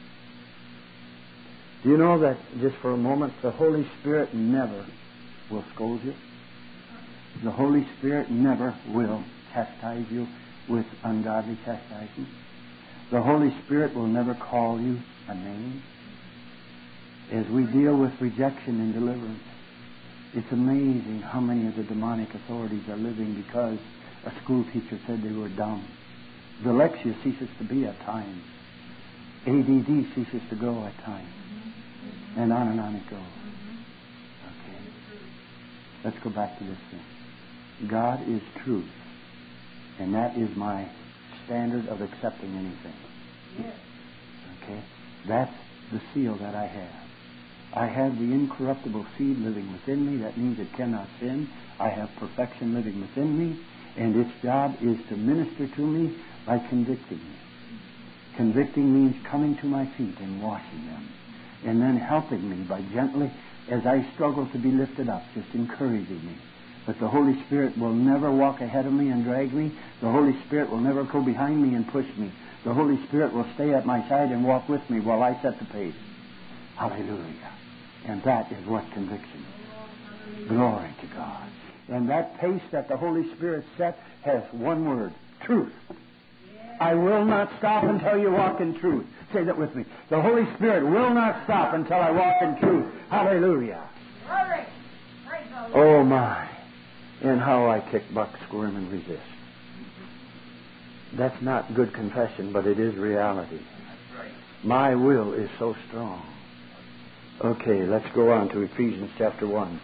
Do you know that, just for a moment, the Holy Spirit never will scold you? The Holy Spirit never will chastise you with ungodly chastisement. The Holy Spirit will never call you a name. As we deal with rejection and deliverance, it's amazing how many of the demonic authorities are living because a school teacher said they were dumb. Dyslexia ceases to be at times. A D D ceases to go at times. And on and on it goes. Okay. Let's go back to this thing. God is truth. And that is my standard of accepting anything. Okay? That's the seal that I have. I have the incorruptible seed living within me. That means it cannot sin. I have perfection living within me. And its job is to minister to me by convicting me. Convicting means coming to my feet and washing them. And then helping me by gently, as I struggle to be lifted up, just encouraging me. But the Holy Spirit will never walk ahead of me and drag me. The Holy Spirit will never go behind me and push me. The Holy Spirit will stay at my side and walk with me while I set the pace. Hallelujah. And that is what conviction is. Glory to God. And that pace that the Holy Spirit set has one word, truth. I will not stop until you walk in truth. Say that with me. The Holy Spirit will not stop until I walk in truth. Hallelujah. Glory. Praise the Lord. Oh, my. And how I kick, buck, squirm, and resist. That's not good confession, but it is reality. My will is so strong. Okay, let's go on to Ephesians chapter one.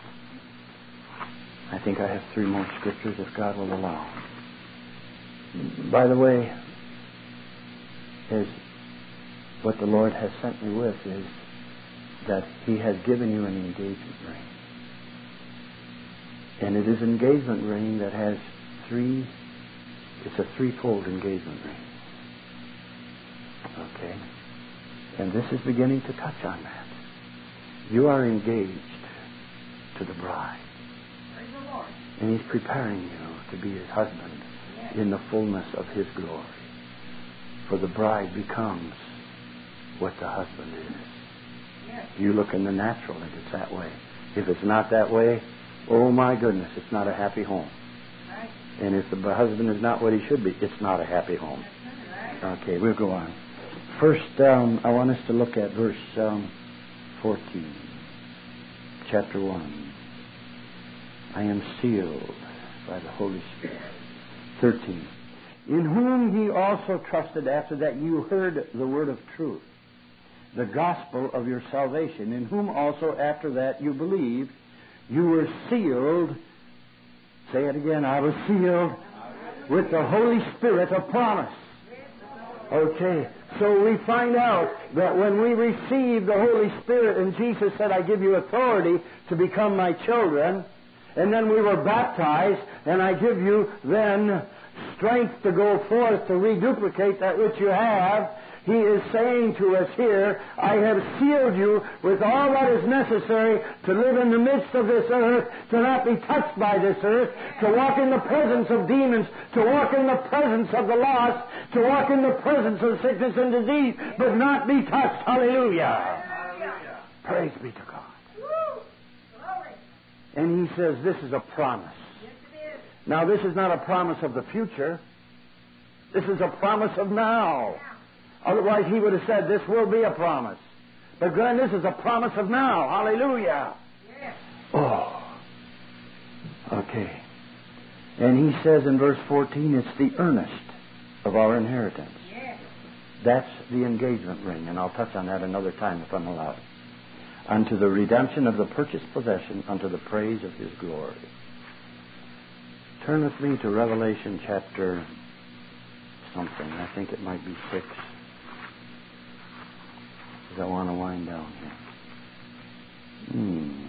I think I have three more scriptures if God will allow. By the way, is what the Lord has sent me with is that He has given you an engagement ring. And it is an engagement ring that has three, it's a threefold engagement ring. Okay? And this is beginning to touch on that. You are engaged to the bride. Praise the Lord. And He's preparing you to be His husband in the fullness of His glory. For the bride becomes what the husband is. Yes. You look in the natural and it's that way. If it's not that way, oh my goodness, it's not a happy home. Right. And if the husband is not what he should be, it's not a happy home. Right. Okay, we'll go on. First, um, I want us to look at verse um, fourteen, chapter one. I am sealed by the Holy Spirit. thirteen. In whom ye also trusted after that you heard the word of truth, the gospel of your salvation, in whom also after that you believed, you were sealed. Say it again. I was sealed with the Holy Spirit of promise. Okay. So we find out that when we receive the Holy Spirit, and Jesus said, I give you authority to become my children, and then we were baptized, and I give you then strength to go forth to reduplicate that which you have. He is saying to us here, I have sealed you with all that is necessary to live in the midst of this earth, to not be touched by this earth, to walk in the presence of demons, to walk in the presence of the lost, to walk in the presence of sickness and disease, but not be touched. Hallelujah. Hallelujah. Praise be to God. Woo. Glory. And He says this is a promise. Yes, it is. Now, this is not a promise of the future. This is a promise of now. Yeah. Otherwise, He would have said, this will be a promise. But Glenn, this is a promise of now. Hallelujah. Yes. Oh. Okay. And He says in verse fourteen, it's the earnest of our inheritance. Yes. That's the engagement ring, and I'll touch on that another time if I'm allowed. Unto the redemption of the purchased possession, unto the praise of His glory. Turn with me to Revelation chapter something. I think it might be six. Because I want to wind down here. Hmm.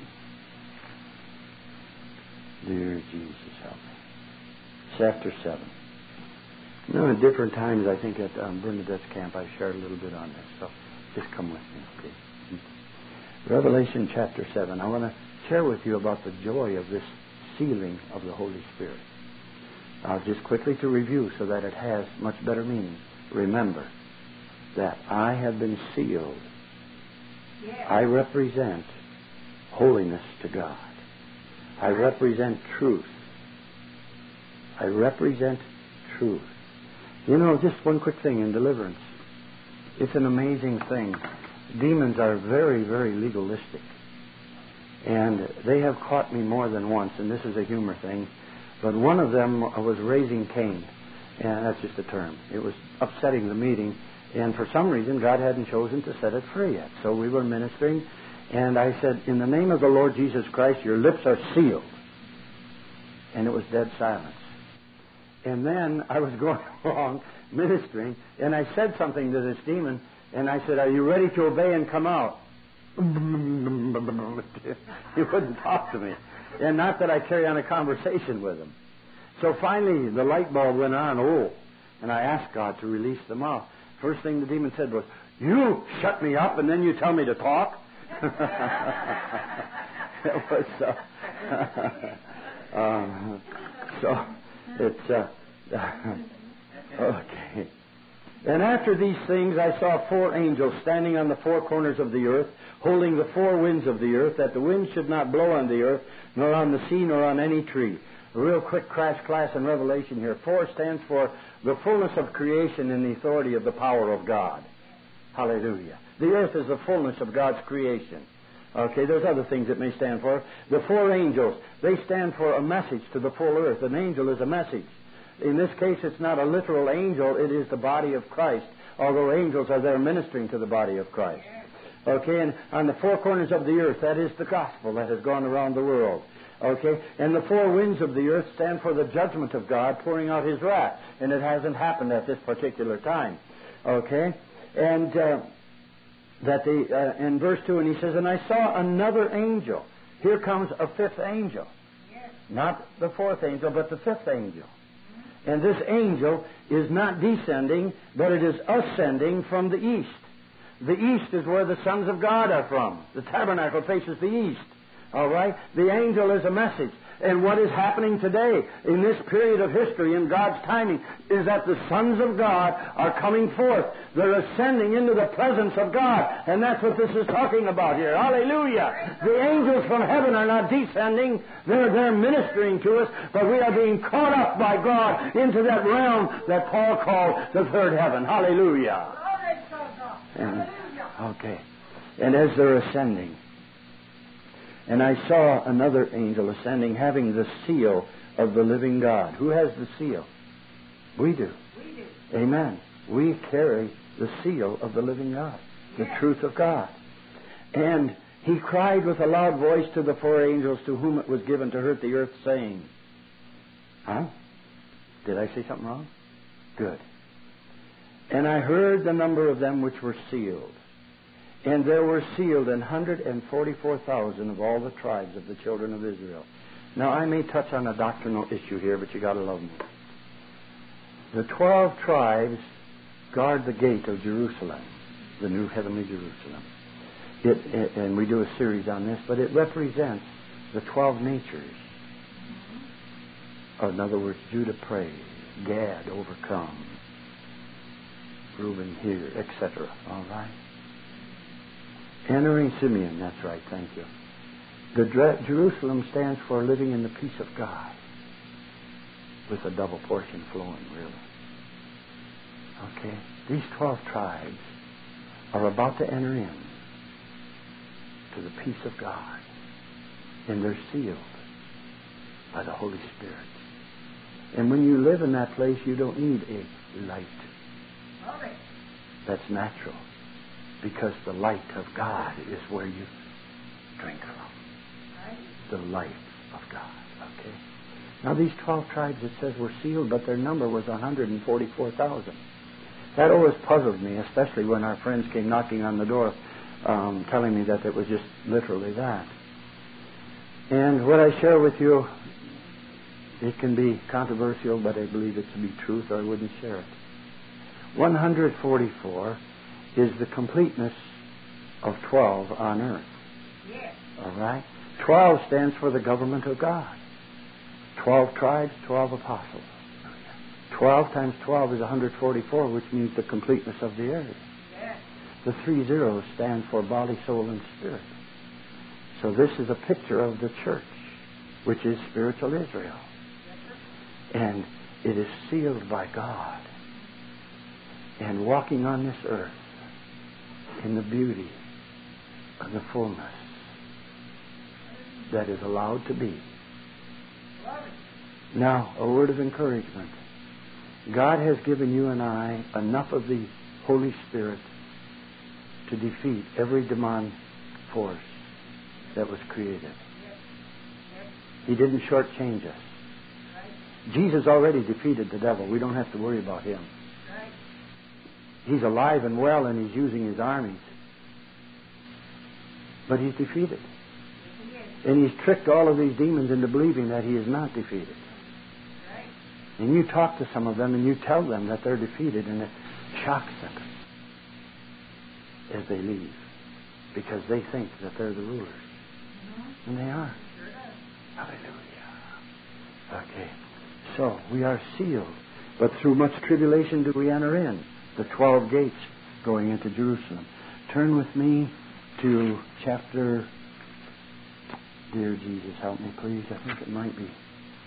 Dear Jesus, help me. Chapter seven. You know, at different times, I think at um, Bernadette's camp, I shared a little bit on this. So just come with me, okay? Revelation chapter seven. I want to share with you about the joy of this sealing of the Holy Spirit. Uh, just quickly to review so that it has much better meaning. Remember that I have been sealed. Yes. I represent holiness to God. I represent truth. I represent truth. You know, just one quick thing in deliverance. It's an amazing thing. Demons are very, very legalistic. And they have caught me more than once, and this is a humor thing. But one of them was raising Cain. And that's just a term. It was upsetting the meeting. And for some reason, God hadn't chosen to set it free yet. So we were ministering. And I said, in the name of the Lord Jesus Christ, your lips are sealed. And it was dead silence. And then I was going along ministering. And I said something to this demon. And I said, are you ready to obey and come out? He wouldn't talk to me. And not that I carry on a conversation with him. So finally, the light bulb went on. Oh, and I asked God to release them out. First thing the demon said was, you shut me up and then you tell me to talk? It was, uh, uh, so, it's, uh, okay. And after these things I saw four angels standing on the four corners of the earth, holding the four winds of the earth, that the wind should not blow on the earth, nor on the sea, nor on any tree. A real quick crash class in Revelation here. Four stands for the fullness of creation and the authority of the power of God. Hallelujah. The earth is the fullness of God's creation. Okay, there's other things it may stand for. The four angels, they stand for a message to the full earth. An angel is a message. In this case, it's not a literal angel. It is the body of Christ, although angels are there ministering to the body of Christ. Okay, and on the four corners of the earth, that is the gospel that has gone around the world. Okay, and the four winds of the earth stand for the judgment of God pouring out His wrath, and it hasn't happened at this particular time. Okay, and uh, that the uh, in verse two, and he says, and I saw another angel. Here comes a fifth angel, yes. Not the fourth angel, but the fifth angel. Mm-hmm. And this angel is not descending, but it is ascending from the east. The east is where the sons of God are from. The tabernacle faces the east. All right? The angel is a message. And what is happening today in this period of history in God's timing is that the sons of God are coming forth. They're ascending into the presence of God. And that's what this is talking about here. Hallelujah. The angels from heaven are not descending. They're, they're ministering to us. But we are being caught up by God into that realm that Paul called the third heaven. Hallelujah. And, okay. And as they're ascending, and I saw another angel ascending, having the seal of the living God. Who has the seal? We do. We do. Amen. We carry the seal of the living God, the yes. truth of God. And he cried with a loud voice to the four angels to whom it was given to hurt the earth, saying, huh? Did I say something wrong? Good. And I heard the number of them which were sealed. And there were sealed an hundred and forty-four thousand of all the tribes of the children of Israel. Now, I may touch on a doctrinal issue here, but you got to love me. The twelve tribes guard the gate of Jerusalem, the new heavenly Jerusalem. It, it, and we do a series on this, but it represents the twelve natures. Or in other words, Judah prays, Gad overcome, Reuben here, et cetera. All right. Entering Simeon, that's right, thank you. The Dre- Jerusalem stands for living in the peace of God, with a double portion flowing, really. Okay? These twelve tribes are about to enter in to the peace of God, and they're sealed by the Holy Spirit. And when you live in that place, you don't need a light. That's natural. Because the light of God is where you drink from. The light of God. Okay? Now these twelve tribes, it says, were sealed, but their number was one hundred forty-four thousand. That always puzzled me, especially when our friends came knocking on the door um, telling me that it was just literally that. And what I share with you, it can be controversial, but I believe it to be truth, or I wouldn't share it. one hundred forty-four is the completeness of twelve on earth. Yes. All right? twelve stands for the government of God. twelve tribes, twelve apostles. twelve times twelve is one hundred forty-four, which means the completeness of the earth. Yes. The three zeros stand for body, soul, and spirit. So this is a picture of the church, which is spiritual Israel. And it is sealed by God. And walking on this earth in the beauty of the fullness that is allowed to be. Now, a word of encouragement. God has given you and I enough of the Holy Spirit to defeat every demonic force that was created. He didn't shortchange us. Jesus already defeated the devil. We don't have to worry about him. He's alive and well, and he's using his armies. But he's defeated. And he's tricked all of these demons into believing that he is not defeated. And you talk to some of them, and you tell them that they're defeated, and it shocks them as they leave. Because they think that they're the rulers. And they are. Hallelujah. Okay. So, we are sealed. But through much tribulation do we enter in. The twelve gates going into Jerusalem. Turn with me to chapter... Dear Jesus, help me, please. I think it might be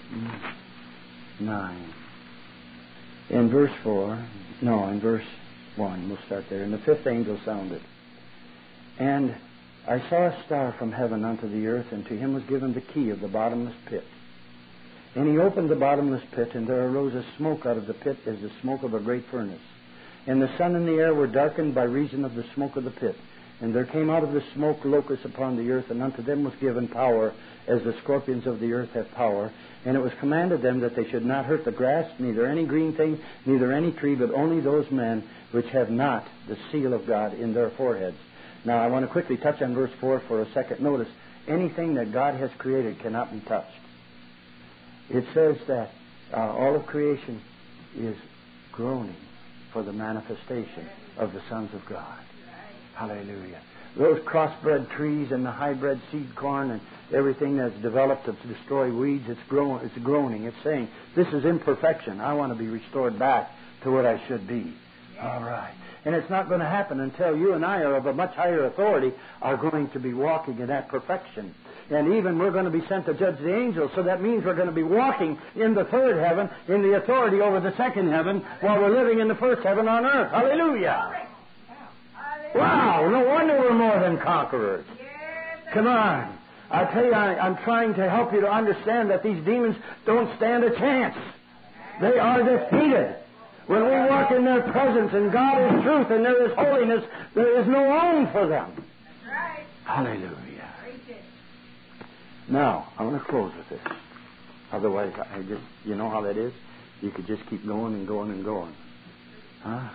nine. In verse four, no, in verse one, we'll start there. And the fifth angel sounded. And I saw a star from heaven unto the earth, and to him was given the key of the bottomless pit. And he opened the bottomless pit, and there arose a smoke out of the pit as the smoke of a great furnace. And the sun and the air were darkened by reason of the smoke of the pit. And there came out of the smoke locusts upon the earth, and unto them was given power, as the scorpions of the earth have power. And it was commanded them that they should not hurt the grass, neither any green thing, neither any tree, but only those men which have not the seal of God in their foreheads. Now, I want to quickly touch on verse four for a second. Notice, anything that God has created cannot be touched. It says that uh, all of creation is groaning for the manifestation of the sons of God. Hallelujah. Those crossbred trees and the hybrid seed corn and everything that's developed to destroy weeds, it's, grow- it's groaning. It's saying, this is imperfection. I want to be restored back to what I should be. All right. And it's not going to happen until you and I are of a much higher authority are going to be walking in that perfection. And even we're going to be sent to judge the angels. So that means we're going to be walking in the third heaven, in the authority over the second heaven, while we're living in the first heaven on earth. Hallelujah. Wow, no wonder we're more than conquerors. Come on. I tell you, I, I'm trying to help you to understand that these demons don't stand a chance. They are defeated. When we walk in their presence and God is truth and there is holiness, there is no room for them. That's right. Hallelujah. Preach it. Now, I want to close with this. Otherwise, I just, you know how that is? You could just keep going and going and going. Huh?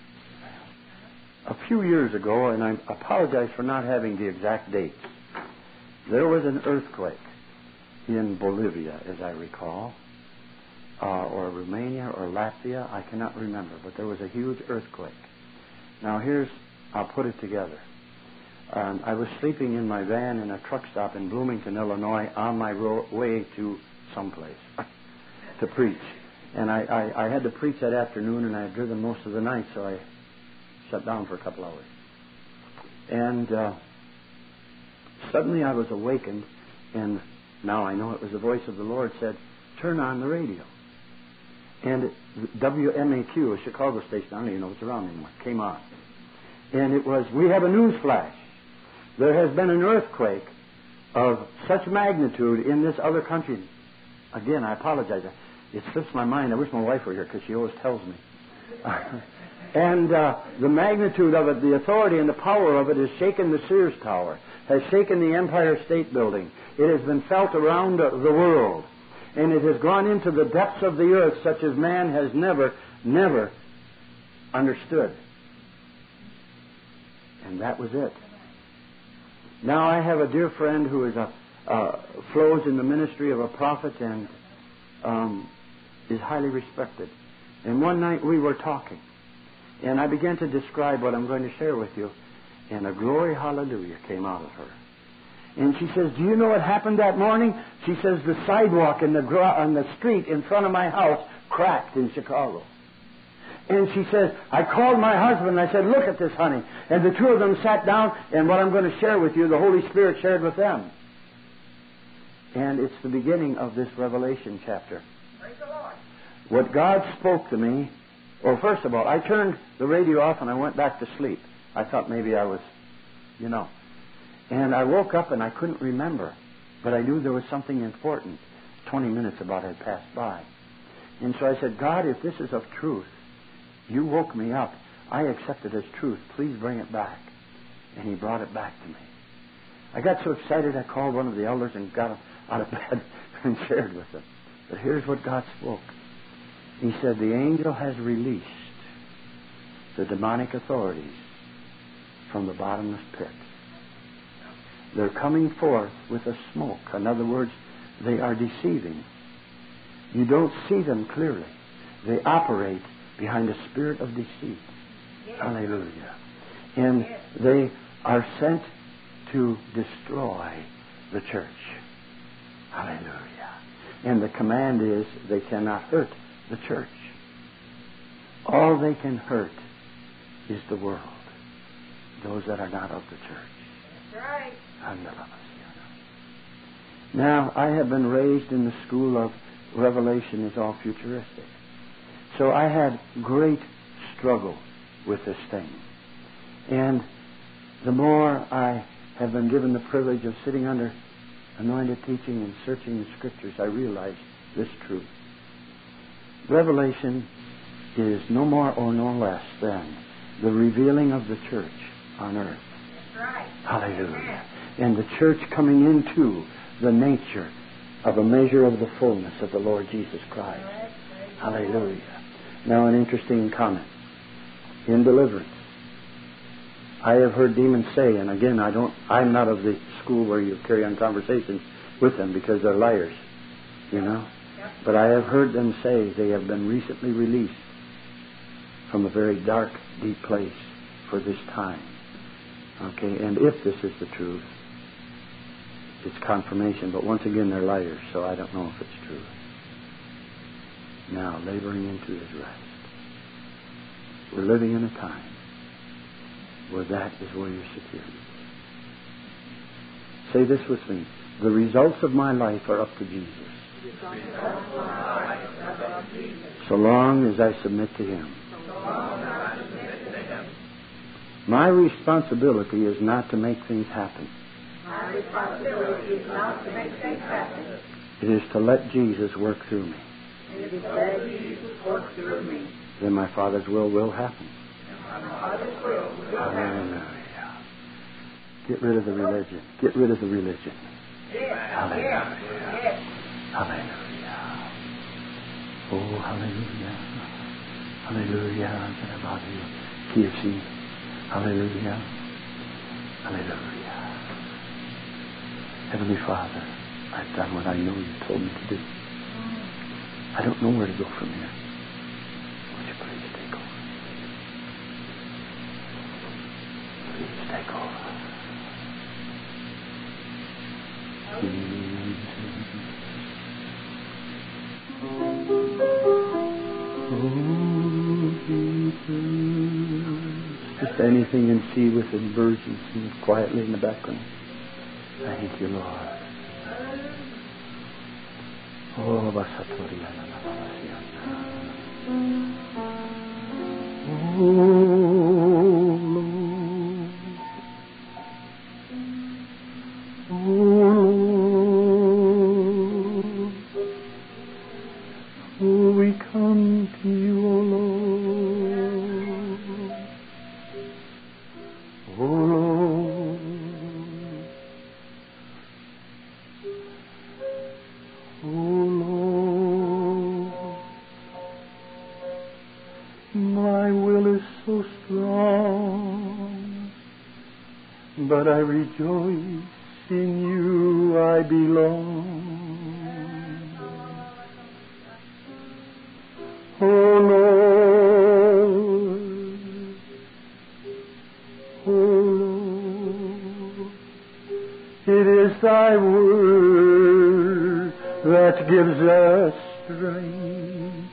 A few years ago, and I apologize for not having the exact dates, there was an earthquake in Bolivia, as I recall. Uh, or Romania or Latvia, I cannot remember, but there was a huge earthquake. Now here's, I'll put it together. Um, I was sleeping in my van in a truck stop in Bloomington, Illinois, on my ro- way to someplace to preach. And I, I, I had to preach that afternoon, and I had driven most of the night, so I shut down for a couple hours. And uh, suddenly I was awakened, and now I know it was the voice of the Lord said, turn on the radio. And W M A Q, a Chicago station, I don't even know what's around anymore, came on. And it was, we have a news flash. There has been an earthquake of such magnitude in this other country. Again, I apologize. It slips my mind. I wish my wife were here because she always tells me. and uh, the magnitude of it, the authority and the power of it has shaken the Sears Tower, has shaken the Empire State Building. It has been felt around uh, the world. And it has gone into the depths of the earth such as man has never, never understood. And that was it. Now I have a dear friend who is a, uh, flows in the ministry of a prophet and um, is highly respected. And one night we were talking. And I began to describe what I'm going to share with you. And a glory hallelujah came out of her. And she says, do you know what happened that morning? She says, the sidewalk in the gro- on the street in front of my house cracked in Chicago. And she says, I called my husband and I said, look at this, honey. And the two of them sat down, and what I'm going to share with you, the Holy Spirit shared with them. And it's the beginning of this Revelation chapter. Praise the Lord. What God spoke to me, well, first of all, I turned the radio off and I went back to sleep. I thought maybe I was, you know. And I woke up and I couldn't remember, but I knew there was something important. Twenty minutes about had passed by. And so I said, God, if this is of truth, you woke me up. I accept it as truth. Please bring it back. And he brought it back to me. I got so excited I called one of the elders and got him out of bed and shared with them. But here's what God spoke. He said, the angel has released the demonic authorities from the bottomless pit. They're coming forth with a smoke. In other words, they are deceiving. You don't see them clearly. They operate behind a spirit of deceit. Yes. Hallelujah. And yes. They are sent to destroy the church. Hallelujah. And the command is they cannot hurt the church. All they can hurt is the world. Those that are not of the church. That's right. Now, I have been raised in the school of Revelation is all futuristic. So I had great struggle with this thing. And the more I have been given the privilege of sitting under anointed teaching and searching the Scriptures, I realize this truth. Revelation is no more or no less than the revealing of the church on earth. That's right. Hallelujah. And the church coming into the nature of a measure of the fullness of the Lord Jesus Christ. Hallelujah. Now an interesting comment. In deliverance, I have heard demons say, and again, I don't, I'm not of the school where you carry on conversations with them because they're liars, you know. But I have heard them say they have been recently released from a very dark, deep place for this time. Okay, and if this is the truth, it's confirmation. But once again, they're liars, so I don't know if it's true. Now, laboring into His rest. We're living in a time where that is where your security is. Say this with me. The results of my life are up to Jesus. So long as I submit to Him. My responsibility is not to make things happen. My responsibility is not to make things happen. It is to let Jesus work through me. It is to let Jesus work through me. Then my Father's will will happen. My Father's will will happen. Hallelujah. Get rid of the religion. Get rid of the religion. Yes, Hallelujah. yes, yes. Hallelujah. Oh, hallelujah. Hallelujah. Hallelujah. Hallelujah. Hallelujah. Heavenly Father, I've done what I know You told me to do. I don't know where to go from here. Would You please take over? Please take over. Just anything in C with inversions and quietly in the background. Thank You, Lord. Oh, Basatoria. Oh, Lord. Oh, Lord. Oh, we come to You, O Lord. Oh, Lord. Oh, Lord. My will is so strong, but I rejoice in You I belong. Oh, Lord. Oh, Lord. It is Thy word that gives us strength.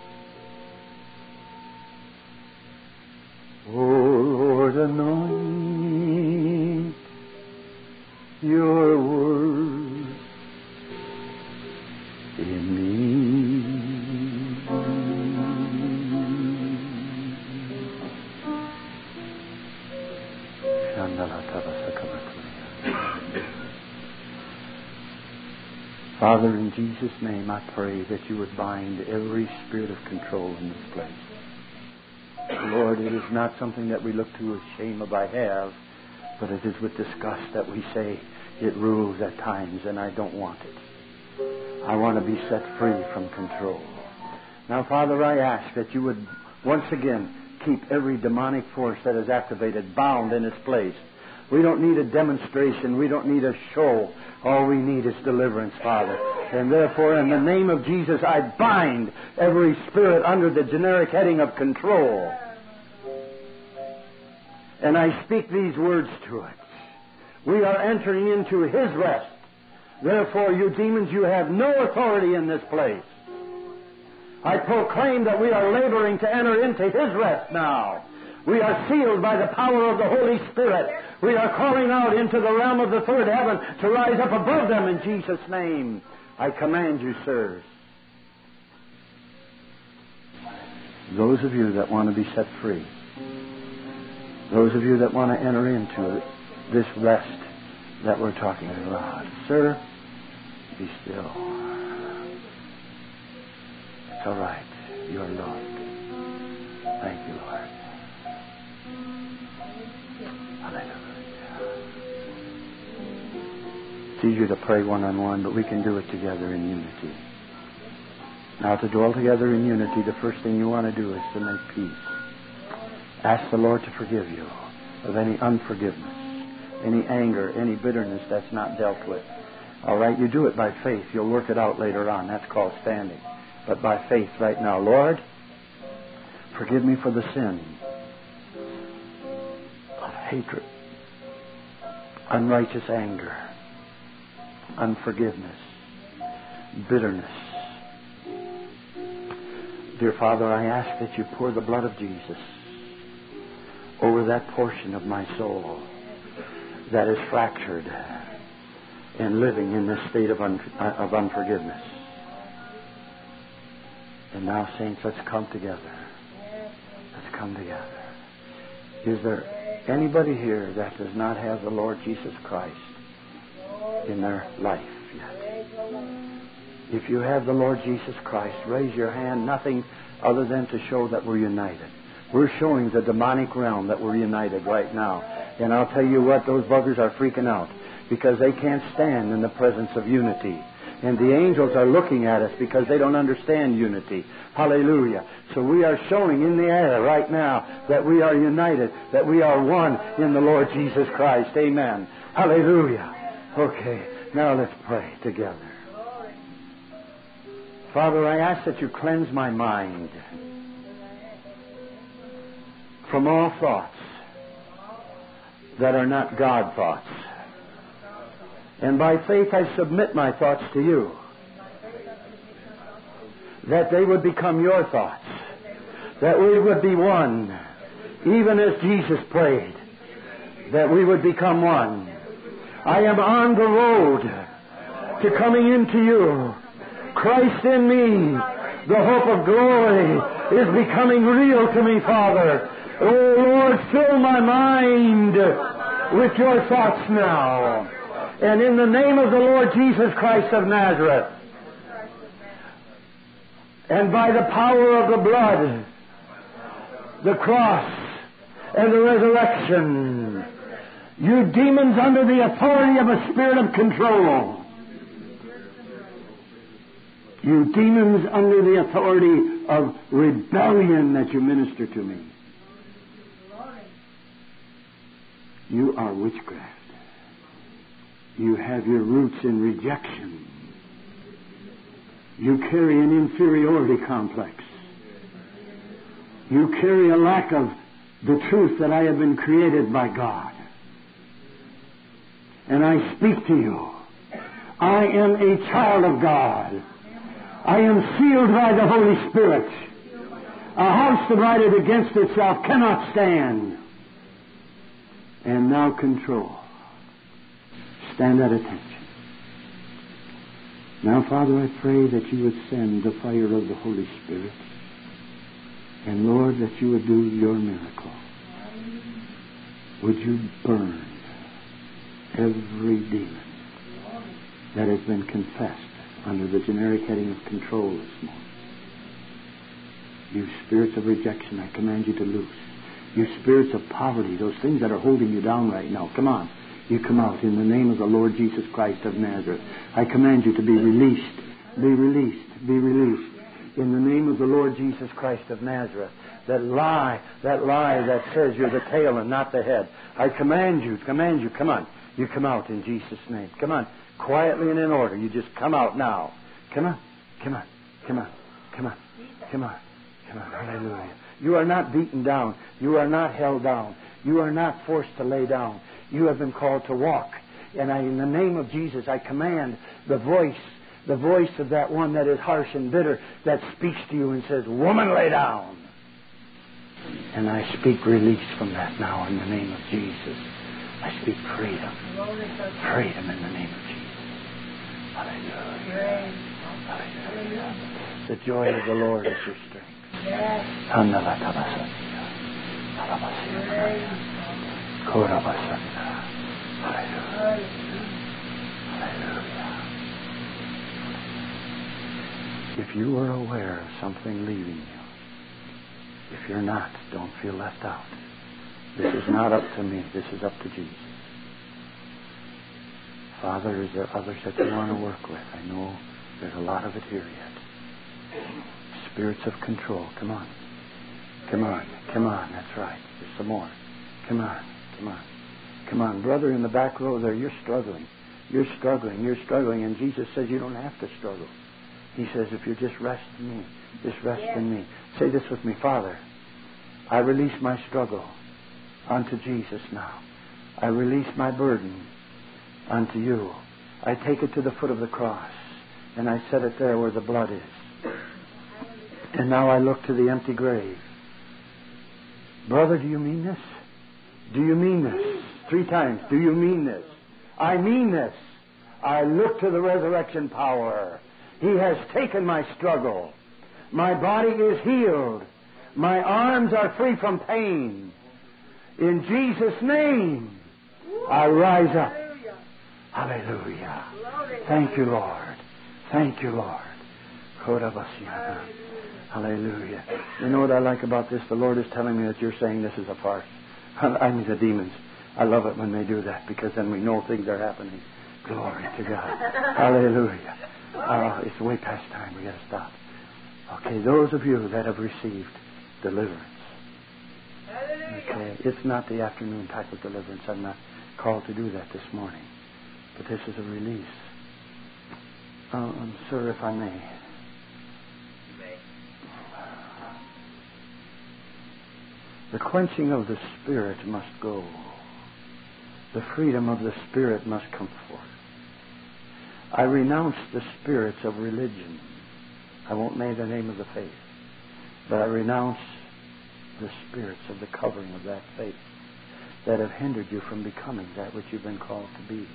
Oh, Lord, anoint Your word in me. Father, in Jesus' name, I pray that You would bind every spirit of control in this place. Lord, it is not something that we look to as shame if I have, but it is with disgust that we say it rules at times, and I don't want it. I want to be set free from control. Now, Father, I ask that You would once again keep every demonic force that is activated bound in its place. We don't need a demonstration. We don't need a show. All we need is deliverance, Father. And therefore, in the name of Jesus, I bind every spirit under the generic heading of control. And I speak these words to it. We are entering into His rest. Therefore, you demons, you have no authority in this place. I proclaim that we are laboring to enter into His rest now. We are sealed by the power of the Holy Spirit. We are calling out into the realm of the third heaven to rise up above them in Jesus' name. I command you, sirs, Those of you that want to be set free, those of you that want to enter into this rest that we're talking about, sir, be still. It's all right. You are loved. Thank you, Lord. Hallelujah. It's easier to pray one-on-one, but we can do it together in unity. Now, to dwell together in unity, the first thing you want to do is to make peace. Ask the Lord to forgive you of any unforgiveness, any anger, any bitterness that's not dealt with. All right, you do it by faith. You'll work it out later on. That's called standing. But by faith right now, Lord, forgive me for the sin of hatred, unrighteous anger, unforgiveness, bitterness. Dear Father, I ask that you pour the blood of Jesus over that portion of my soul that is fractured and living in this state of, un- of unforgiveness. And now, saints, let's come together. Let's come together. Is there anybody here that does not have the Lord Jesus Christ in their life yet? If you have the Lord Jesus Christ, raise your hand. Nothing other than to show that we're united. We're showing the demonic realm that we're united right now. And I'll tell you what, those buggers are freaking out because they can't stand in the presence of unity. And the angels are looking at us because they don't understand unity. Hallelujah. So we are showing in the air right now that we are united, that we are one in the Lord Jesus Christ. Amen. Hallelujah. Okay, now let's pray together. Father, I ask that you cleanse my mind from all thoughts that are not God thoughts. And by faith I submit my thoughts to you, that they would become your thoughts, that we would be one, even as Jesus prayed, that we would become one. I am on the road to coming into you. Christ in me, the hope of glory, is becoming real to me, Father. Oh, Lord, fill my mind with your thoughts now. And in the name of the Lord Jesus Christ of Nazareth, and by the power of the blood, the cross, and the resurrection, you demons under the authority of a spirit of control, you demons under the authority of rebellion that you minister to me, you are witchcraft. You have your roots in rejection. You carry an inferiority complex. You carry a lack of the truth that I have been created by God. And I speak to you. I am a child of God. I am sealed by the Holy Spirit. A house divided against itself cannot stand. And now control. Stand at attention. Now, Father, I pray that you would send the fire of the Holy Spirit. And, Lord, that you would do your miracle. Would you burn every demon that has been confessed under the generic heading of control this morning. You spirits of rejection, I command you to loose. You spirits of poverty, those things that are holding you down right now, come on. You come out in the name of the Lord Jesus Christ of Nazareth. I command you to be released, be released, be released. In the name of the Lord Jesus Christ of Nazareth. That lie, that lie that says you're the tail and not the head. I command you, command you, come on. You come out in Jesus' name. Come on, quietly and in order. You just come out now. Come on, come on, come on, come on, come on, come on. Hallelujah. You are not beaten down. You are not held down. You are not forced to lay down. You have been called to walk. And I, in the name of Jesus, I command the voice, the voice of that one that is harsh and bitter, that speaks to you and says, "Woman, lay down." And I speak release from that now in the name of Jesus. I speak freedom. Freedom in the name of Jesus. Hallelujah. Hallelujah. The joy of the Lord is your strength. If you are aware of something leaving you, if you're not, don't feel left out. This is not up to me. This is up to Jesus. Father, is there others that you want to work with? I know there's a lot of it here yet. Spirits of control. Come on. Come on. Come on. That's right. There's some more. Come on. Come on. Come on. Brother in the back row there, you're struggling. You're struggling. You're struggling. And Jesus says you don't have to struggle. He says, if you just rest in me, just rest yes. in me. Say this with me, Father, I release my struggle unto Jesus now. I release my burden unto you. I take it to the foot of the cross, and I set it there where the blood is. And now I look to the empty grave. Brother, do you mean this? Do you mean this? Three times. Do you mean this? I mean this. I look to the resurrection power. He has taken my struggle. My body is healed. My arms are free from pain. In Jesus' name, I rise up. Hallelujah. Thank you, Lord. Thank you, Lord. Hallelujah. You know what I like about this? The Lord is telling me that you're saying this is a farce. I mean the demons. I love it when they do that, because then we know things are happening. Glory to God. Hallelujah. Oh, it's way past time. We got to stop. Okay, those of you that have received deliverance. Okay, it's not the afternoon type of deliverance. I'm not called to do that this morning. But this is a release. Um, sir, if I may. You may. The quenching of the Spirit must go. The freedom of the Spirit must come forth. I renounce the spirits of religion. I won't name the name of the faith, but I renounce the spirits of the covering of that faith that have hindered you from becoming that which you've been called to be.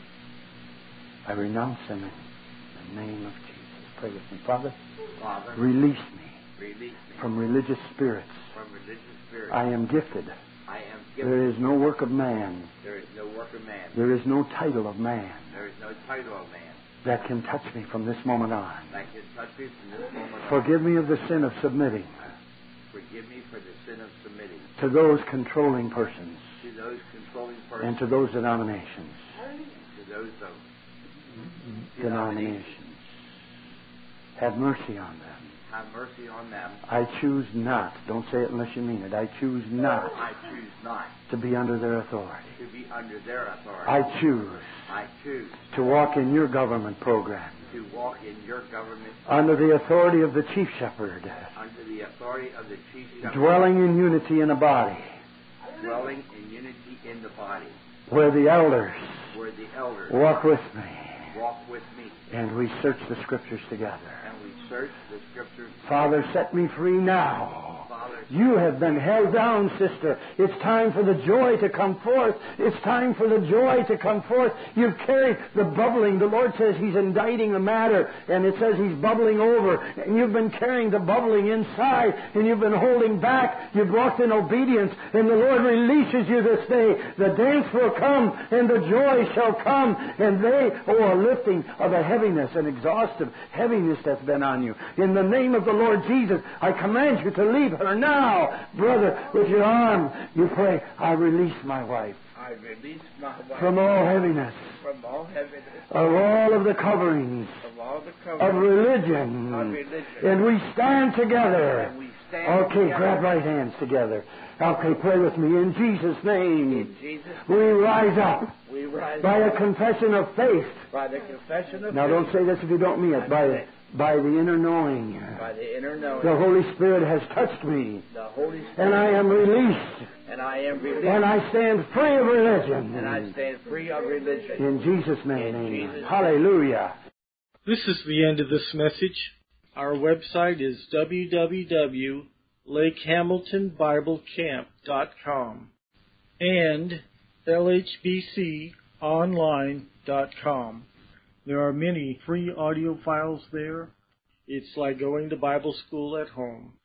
I renounce them in the name of Jesus. Pray with me. Father, Father, release me, release me from religious spirits. From religious spirits. I am gifted. I am gifted. There is no work of man. There is no work of man. There is no title of man. There is no title of man that can touch me from this moment on. That can touch me from this moment on. Forgive me of the sin of submitting. Forgive me for the sin of submitting. To those controlling persons. To those controlling persons. And to those denominations. To those of denominations. denominations. Have mercy on them. Have mercy on them. I choose not, don't say it unless you mean it, I choose not. I choose not. To be under their authority. To be under their authority. I choose. I choose. To walk in your government program. To walk in your government. Under the authority of the chief shepherd. Under the authority of the chief shepherd. Dwelling in unity in a body. Dwelling in unity in the body. Where the elders. Where the elders. Walk with me. Walk with me. And we search the Scriptures together. And we search the Scriptures together. Father, set me free now. Father, you have been held down, sister. It's time for the joy to come forth. It's time for the joy to come forth. You've carried the bubbling. The Lord says He's indicting the matter, and it says He's bubbling over. And you've been carrying the bubbling inside, and you've been holding back. You've walked in obedience, and the Lord releases you this day. The dance will come, and the joy shall come, and they, oh, a lifting of a heaviness, an exhaustive heaviness that's been on you. In the name of the Lord Jesus, I command you to leave her now. Brother, with your arm, you pray, I release my wife. I release my wife. From all heaviness. From all heaviness. Of all of the coverings. Of all the coverings. Of religion. Of religion. And we stand together. And we stand okay, together. grab right hands together. Okay, pray with me. In Jesus' name. In Jesus' name. We rise up. We rise by up. a confession of faith. By the confession of now, faith. Now don't say this if you don't mean it. By the, by the inner knowing. By the inner knowing. The Holy Spirit has touched me. The Holy Spirit. And I am released. And I am released. And I stand free of religion. And I stand free of religion. In Jesus' name. In Jesus' Hallelujah. This is the end of this message. Our website is w w w dot lake hamilton bible camp dot com and l h b c online dot com. There are many free audio files there. It's like going to Bible school at home.